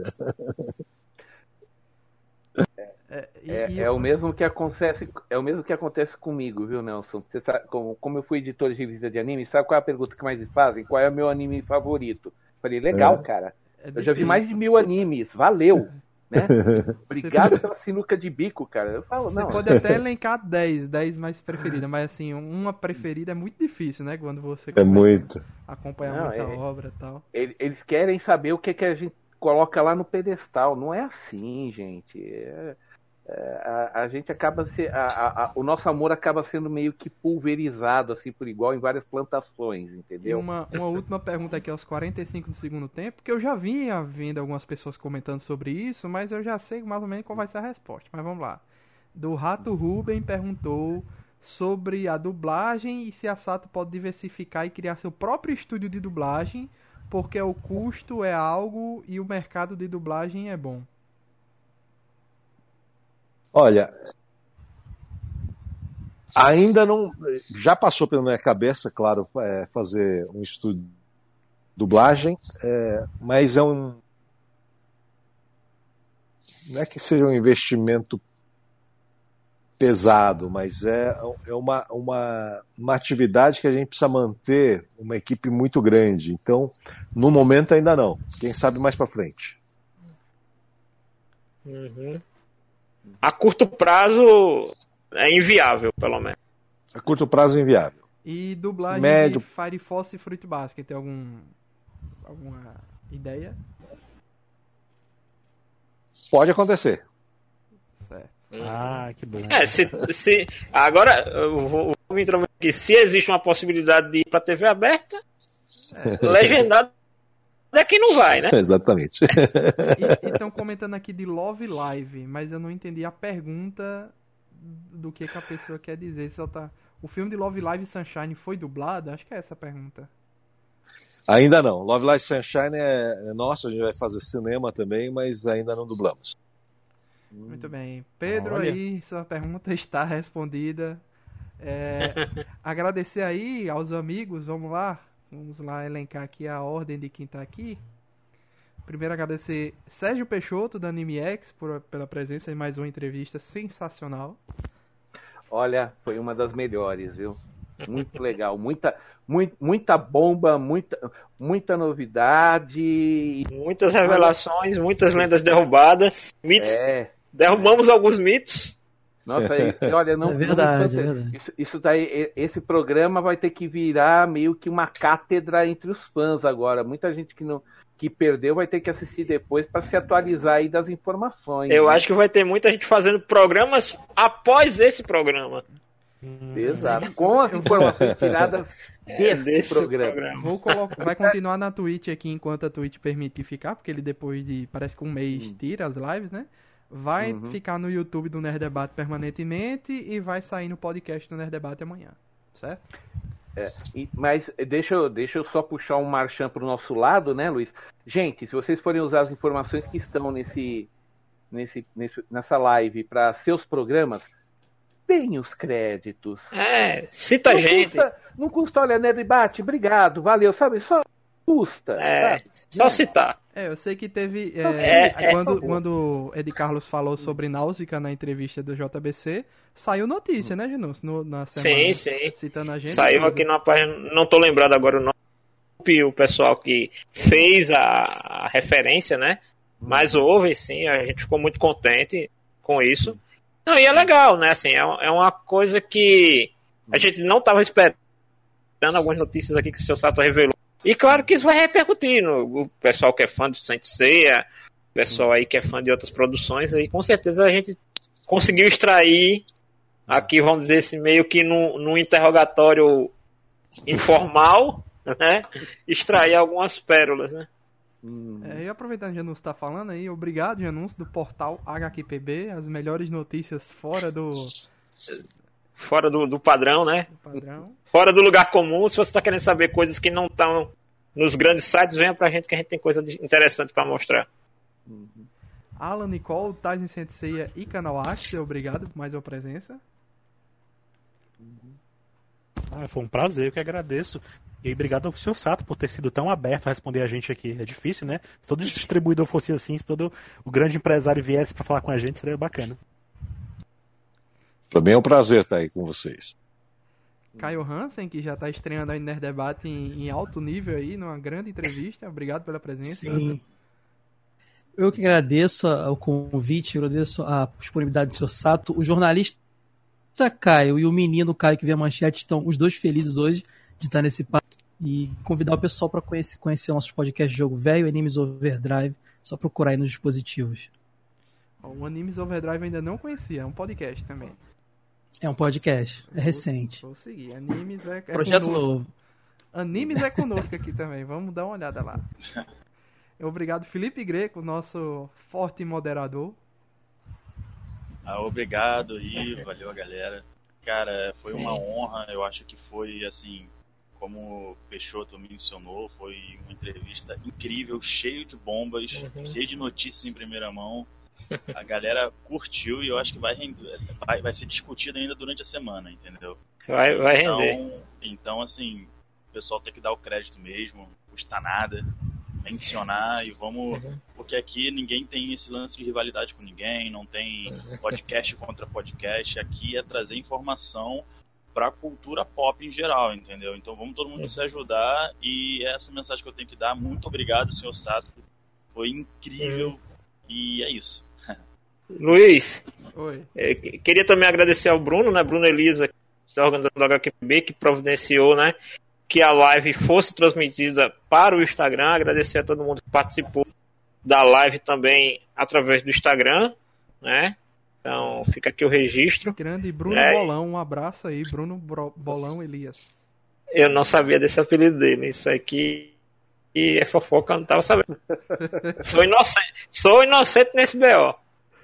É, e, É, e é eu- o mesmo que acontece, é o mesmo que acontece comigo, viu, Nelson? Você sabe, como, como eu fui editor de revista de anime, sabe qual é a pergunta que mais me fazem? Qual é o meu anime favorito? Falei, legal, É. cara. é Eu já vi difícil. mais de mil animes, valeu, né? Obrigado pela sinuca de bico, cara. Eu falo, Você não. pode até elencar dez, dez mais preferidas, mas assim, uma preferida é muito difícil, né? Quando você É começa muito. a acompanhar Não, muita é- obra e tal. Ele- Eles querem saber o que, que a gente coloca lá no pedestal. Não é assim, gente. É- é, a, a gente acaba se, a, a- a- o nosso amor acaba sendo meio que pulverizado assim por igual em várias plantações, E entendeu? uma, uma última pergunta aqui aos quarenta e cinco do segundo tempo, porque eu já vinha vendo algumas pessoas comentando sobre isso, mas eu já sei mais ou menos qual vai ser a resposta. Mas vamos lá. Do Rato Ruben perguntou sobre a dublagem e se a Sato pode diversificar e criar seu próprio estúdio de dublagem, porque o custo é algo e o mercado de dublagem é bom. Olha, ainda não. Já passou pela minha cabeça, claro, é, fazer um estúdio de dublagem, é, mas é um. Não é que seja um investimento pesado, mas é, é uma, uma, uma atividade que a gente precisa manter uma equipe muito grande. Então, no momento ainda não. Quem sabe mais para frente. Uhum. A curto prazo é inviável, pelo menos. A curto prazo é inviável. E dublagem Médio. de Fire Force e Fruit Basket, tem algum, alguma ideia? Pode acontecer. Certo. Ah, que bom. É, se, se, agora, eu vou, vou me intrometer aqui. Se existe uma possibilidade de ir pra T V aberta, legendado é que não vai, né? Exatamente. E estão comentando aqui de Love Live, mas eu não entendi a pergunta do que, que a pessoa quer dizer. Só tá... O filme de Love Live Sunshine foi dublado? Acho que é essa a pergunta. Ainda não. Love Live Sunshine é, é nosso, a gente vai fazer cinema também, mas ainda não dublamos. Muito bem. Pedro, Olha. aí, sua pergunta está respondida. É, agradecer aí aos amigos, vamos lá. Vamos lá elencar aqui a ordem de quem está aqui. Primeiro agradecer Sérgio Peixoto, da AnimeX, por, pela presença em mais uma entrevista sensacional. Olha, foi uma das melhores, viu? Muito legal, muita, muito, muita bomba, muita, muita novidade. Muitas revelações, muitas lendas derrubadas, mitos. É, Derrubamos alguns mitos. nossa, e, e olha, não. É verdade, não- é verdade. Isso, isso daí, e- esse programa vai ter que virar meio que uma cátedra entre os fãs agora. Muita gente que não, que perdeu vai ter que assistir depois para se atualizar aí das informações. Eu né? acho que vai ter muita gente fazendo programas após esse programa. Exato, com as informações tiradas desse, desse programa. programa. Vou colocar, vai continuar na Twitch aqui enquanto a Twitch permitir ficar, porque ele depois de, parece que um mês tira as lives, né? Vai Uhum. ficar no YouTube do Nerd Debate permanentemente e vai sair no podcast do Nerd Debate amanhã, certo? É, e- mas deixa eu, deixa eu só puxar um marchand para o nosso lado, né, Luiz? Gente, se vocês forem usar as informações que estão nesse, nesse, nesse- nessa live para seus programas, deem os créditos. É, cita a Não gente. custa, não custa, olha, né, debate, obrigado, valeu, sabe? Só custa. É, sabe? só citar. É, eu sei que teve. É, é, é, quando, por favor. quando Ed Carlos falou sobre Náusea na entrevista do J B C, saiu notícia, né, Genus? No, na semana, Sim, sim. citando a gente. Saiu aqui na página. Não tô lembrado agora o nome. O pessoal que fez a, a referência, né? Mas houve, sim. A gente ficou muito contente com isso. Não, e é legal, né? Assim, é, é uma coisa que a gente não estava esperando. Algumas notícias aqui que o seu Sato revelou. E claro que isso vai repercutir no o pessoal que é fã de Saint Seiya, pessoal aí que é fã de outras produções, aí com certeza a gente conseguiu extrair aqui, vamos dizer assim, meio que num, num interrogatório informal, né? Extrair algumas pérolas, né? É, e aproveitando que o Janus está falando aí, obrigado, Janus, do portal H Q P B, as melhores notícias fora do... Fora do, do padrão, né? padrão. Fora do lugar comum. Se você está querendo saber coisas que não estão nos grandes sites, venha pra gente que a gente tem coisa interessante para mostrar. Uhum. Alan, Nicole, Tyson Sensei e Canal Axel, obrigado por mais uma presença. Ah, foi um prazer, eu que agradeço. E obrigado ao senhor Sato por ter sido tão aberto a responder a gente aqui. É difícil, né? Se todo distribuidor fosse assim, se todo o grande empresário viesse para falar com a gente, seria bacana. Também é um prazer estar aí com vocês. Caio Hansen, que já está estreando aí no Nerd Debate em, em alto nível aí, numa grande entrevista. Obrigado pela presença. Sim. Eu que agradeço o convite, agradeço a disponibilidade do senhor Sato. O jornalista Caio e o menino Caio que vê a manchete estão os dois felizes hoje de estar nesse papo. E convidar o pessoal para conhecer, conhecer nossos podcasts de jogo velho, Animes Overdrive. Só procurar aí nos dispositivos. O Animes Overdrive ainda não conhecia, é um podcast também. É um podcast, é vou, recente. Vou seguir. Animes é, é Projeto conosco. novo. Animes é conosco aqui também, vamos dar uma olhada lá. Obrigado, Felipe Greco, nosso forte moderador. Ah, obrigado aí, valeu a galera. Cara, foi Sim. uma honra, eu acho que foi assim, como o Peixoto mencionou, foi uma entrevista incrível, cheio de bombas, uhum. cheio de notícias em primeira mão. A galera curtiu e eu acho que vai, render, vai, vai ser discutido ainda durante a semana, entendeu? Vai, vai então, render. Então, assim, o pessoal tem que dar o crédito mesmo, não custa nada mencionar e vamos... Uhum. Porque aqui ninguém tem esse lance de rivalidade com ninguém, não tem podcast contra podcast. Aqui é trazer informação pra cultura pop em geral, entendeu? Então vamos todo mundo uhum. se ajudar e essa mensagem que eu tenho que dar. Muito obrigado, senhor Sato. Foi incrível uhum. e é isso. Luiz, Oi. Queria também agradecer ao Bruno, né? Bruno Elisa, da organização do H Q P B, que providenciou, né? Que a live fosse transmitida para o Instagram. Agradecer a todo mundo que participou da live também através do Instagram, né? Então fica aqui o registro. Grande Bruno é. Bolão, um abraço aí, Bruno Bolão Elias. Eu não sabia desse apelido dele, isso aqui e é fofoca, eu não tava sabendo. Sou inocente, sou inocente nesse B O.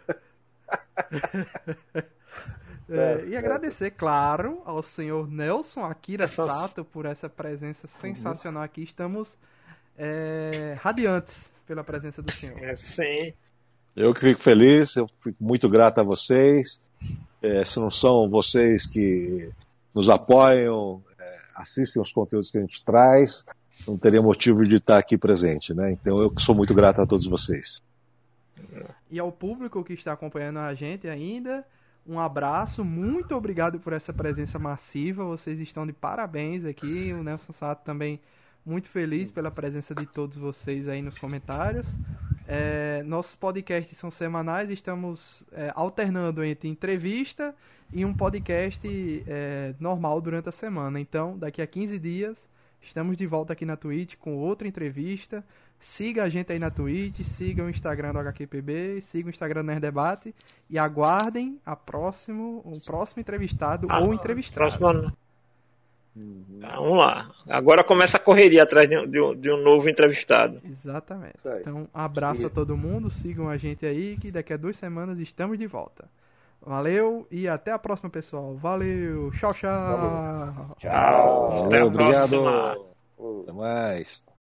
É, e agradecer, claro, ao senhor Nelson Akira Sato por essa presença sensacional aqui. Estamos é, radiantes pela presença do senhor. É, sim. Eu que fico feliz, eu fico muito grato a vocês. É, se não são vocês que nos apoiam, é, assistem os conteúdos que a gente traz, não teria motivo de estar aqui presente, né? Então eu que sou muito grato a todos vocês. E ao público que está acompanhando a gente ainda, um abraço, muito obrigado por essa presença massiva, vocês estão de parabéns aqui, o Nelson Sato também muito feliz pela presença de todos vocês aí nos comentários. É, nossos podcasts são semanais, estamos é, alternando entre entrevista e um podcast é, normal durante a semana, então daqui a quinze dias estamos de volta aqui na Twitch com outra entrevista. Siga a gente aí na Twitch, siga o Instagram do H Q P B, siga o Instagram do Nerd Debate e aguardem a próximo, o próximo entrevistado ah, ou entrevistado. Próximo... Uhum. Vamos lá. Agora começa a correria atrás de um, de um novo entrevistado. Exatamente. Então, abraço a todo mundo, sigam a gente aí que daqui a duas semanas estamos de volta. Valeu e até a próxima, pessoal. Valeu. Tchau, tchau. Tchau. Valeu, obrigado. Até mais.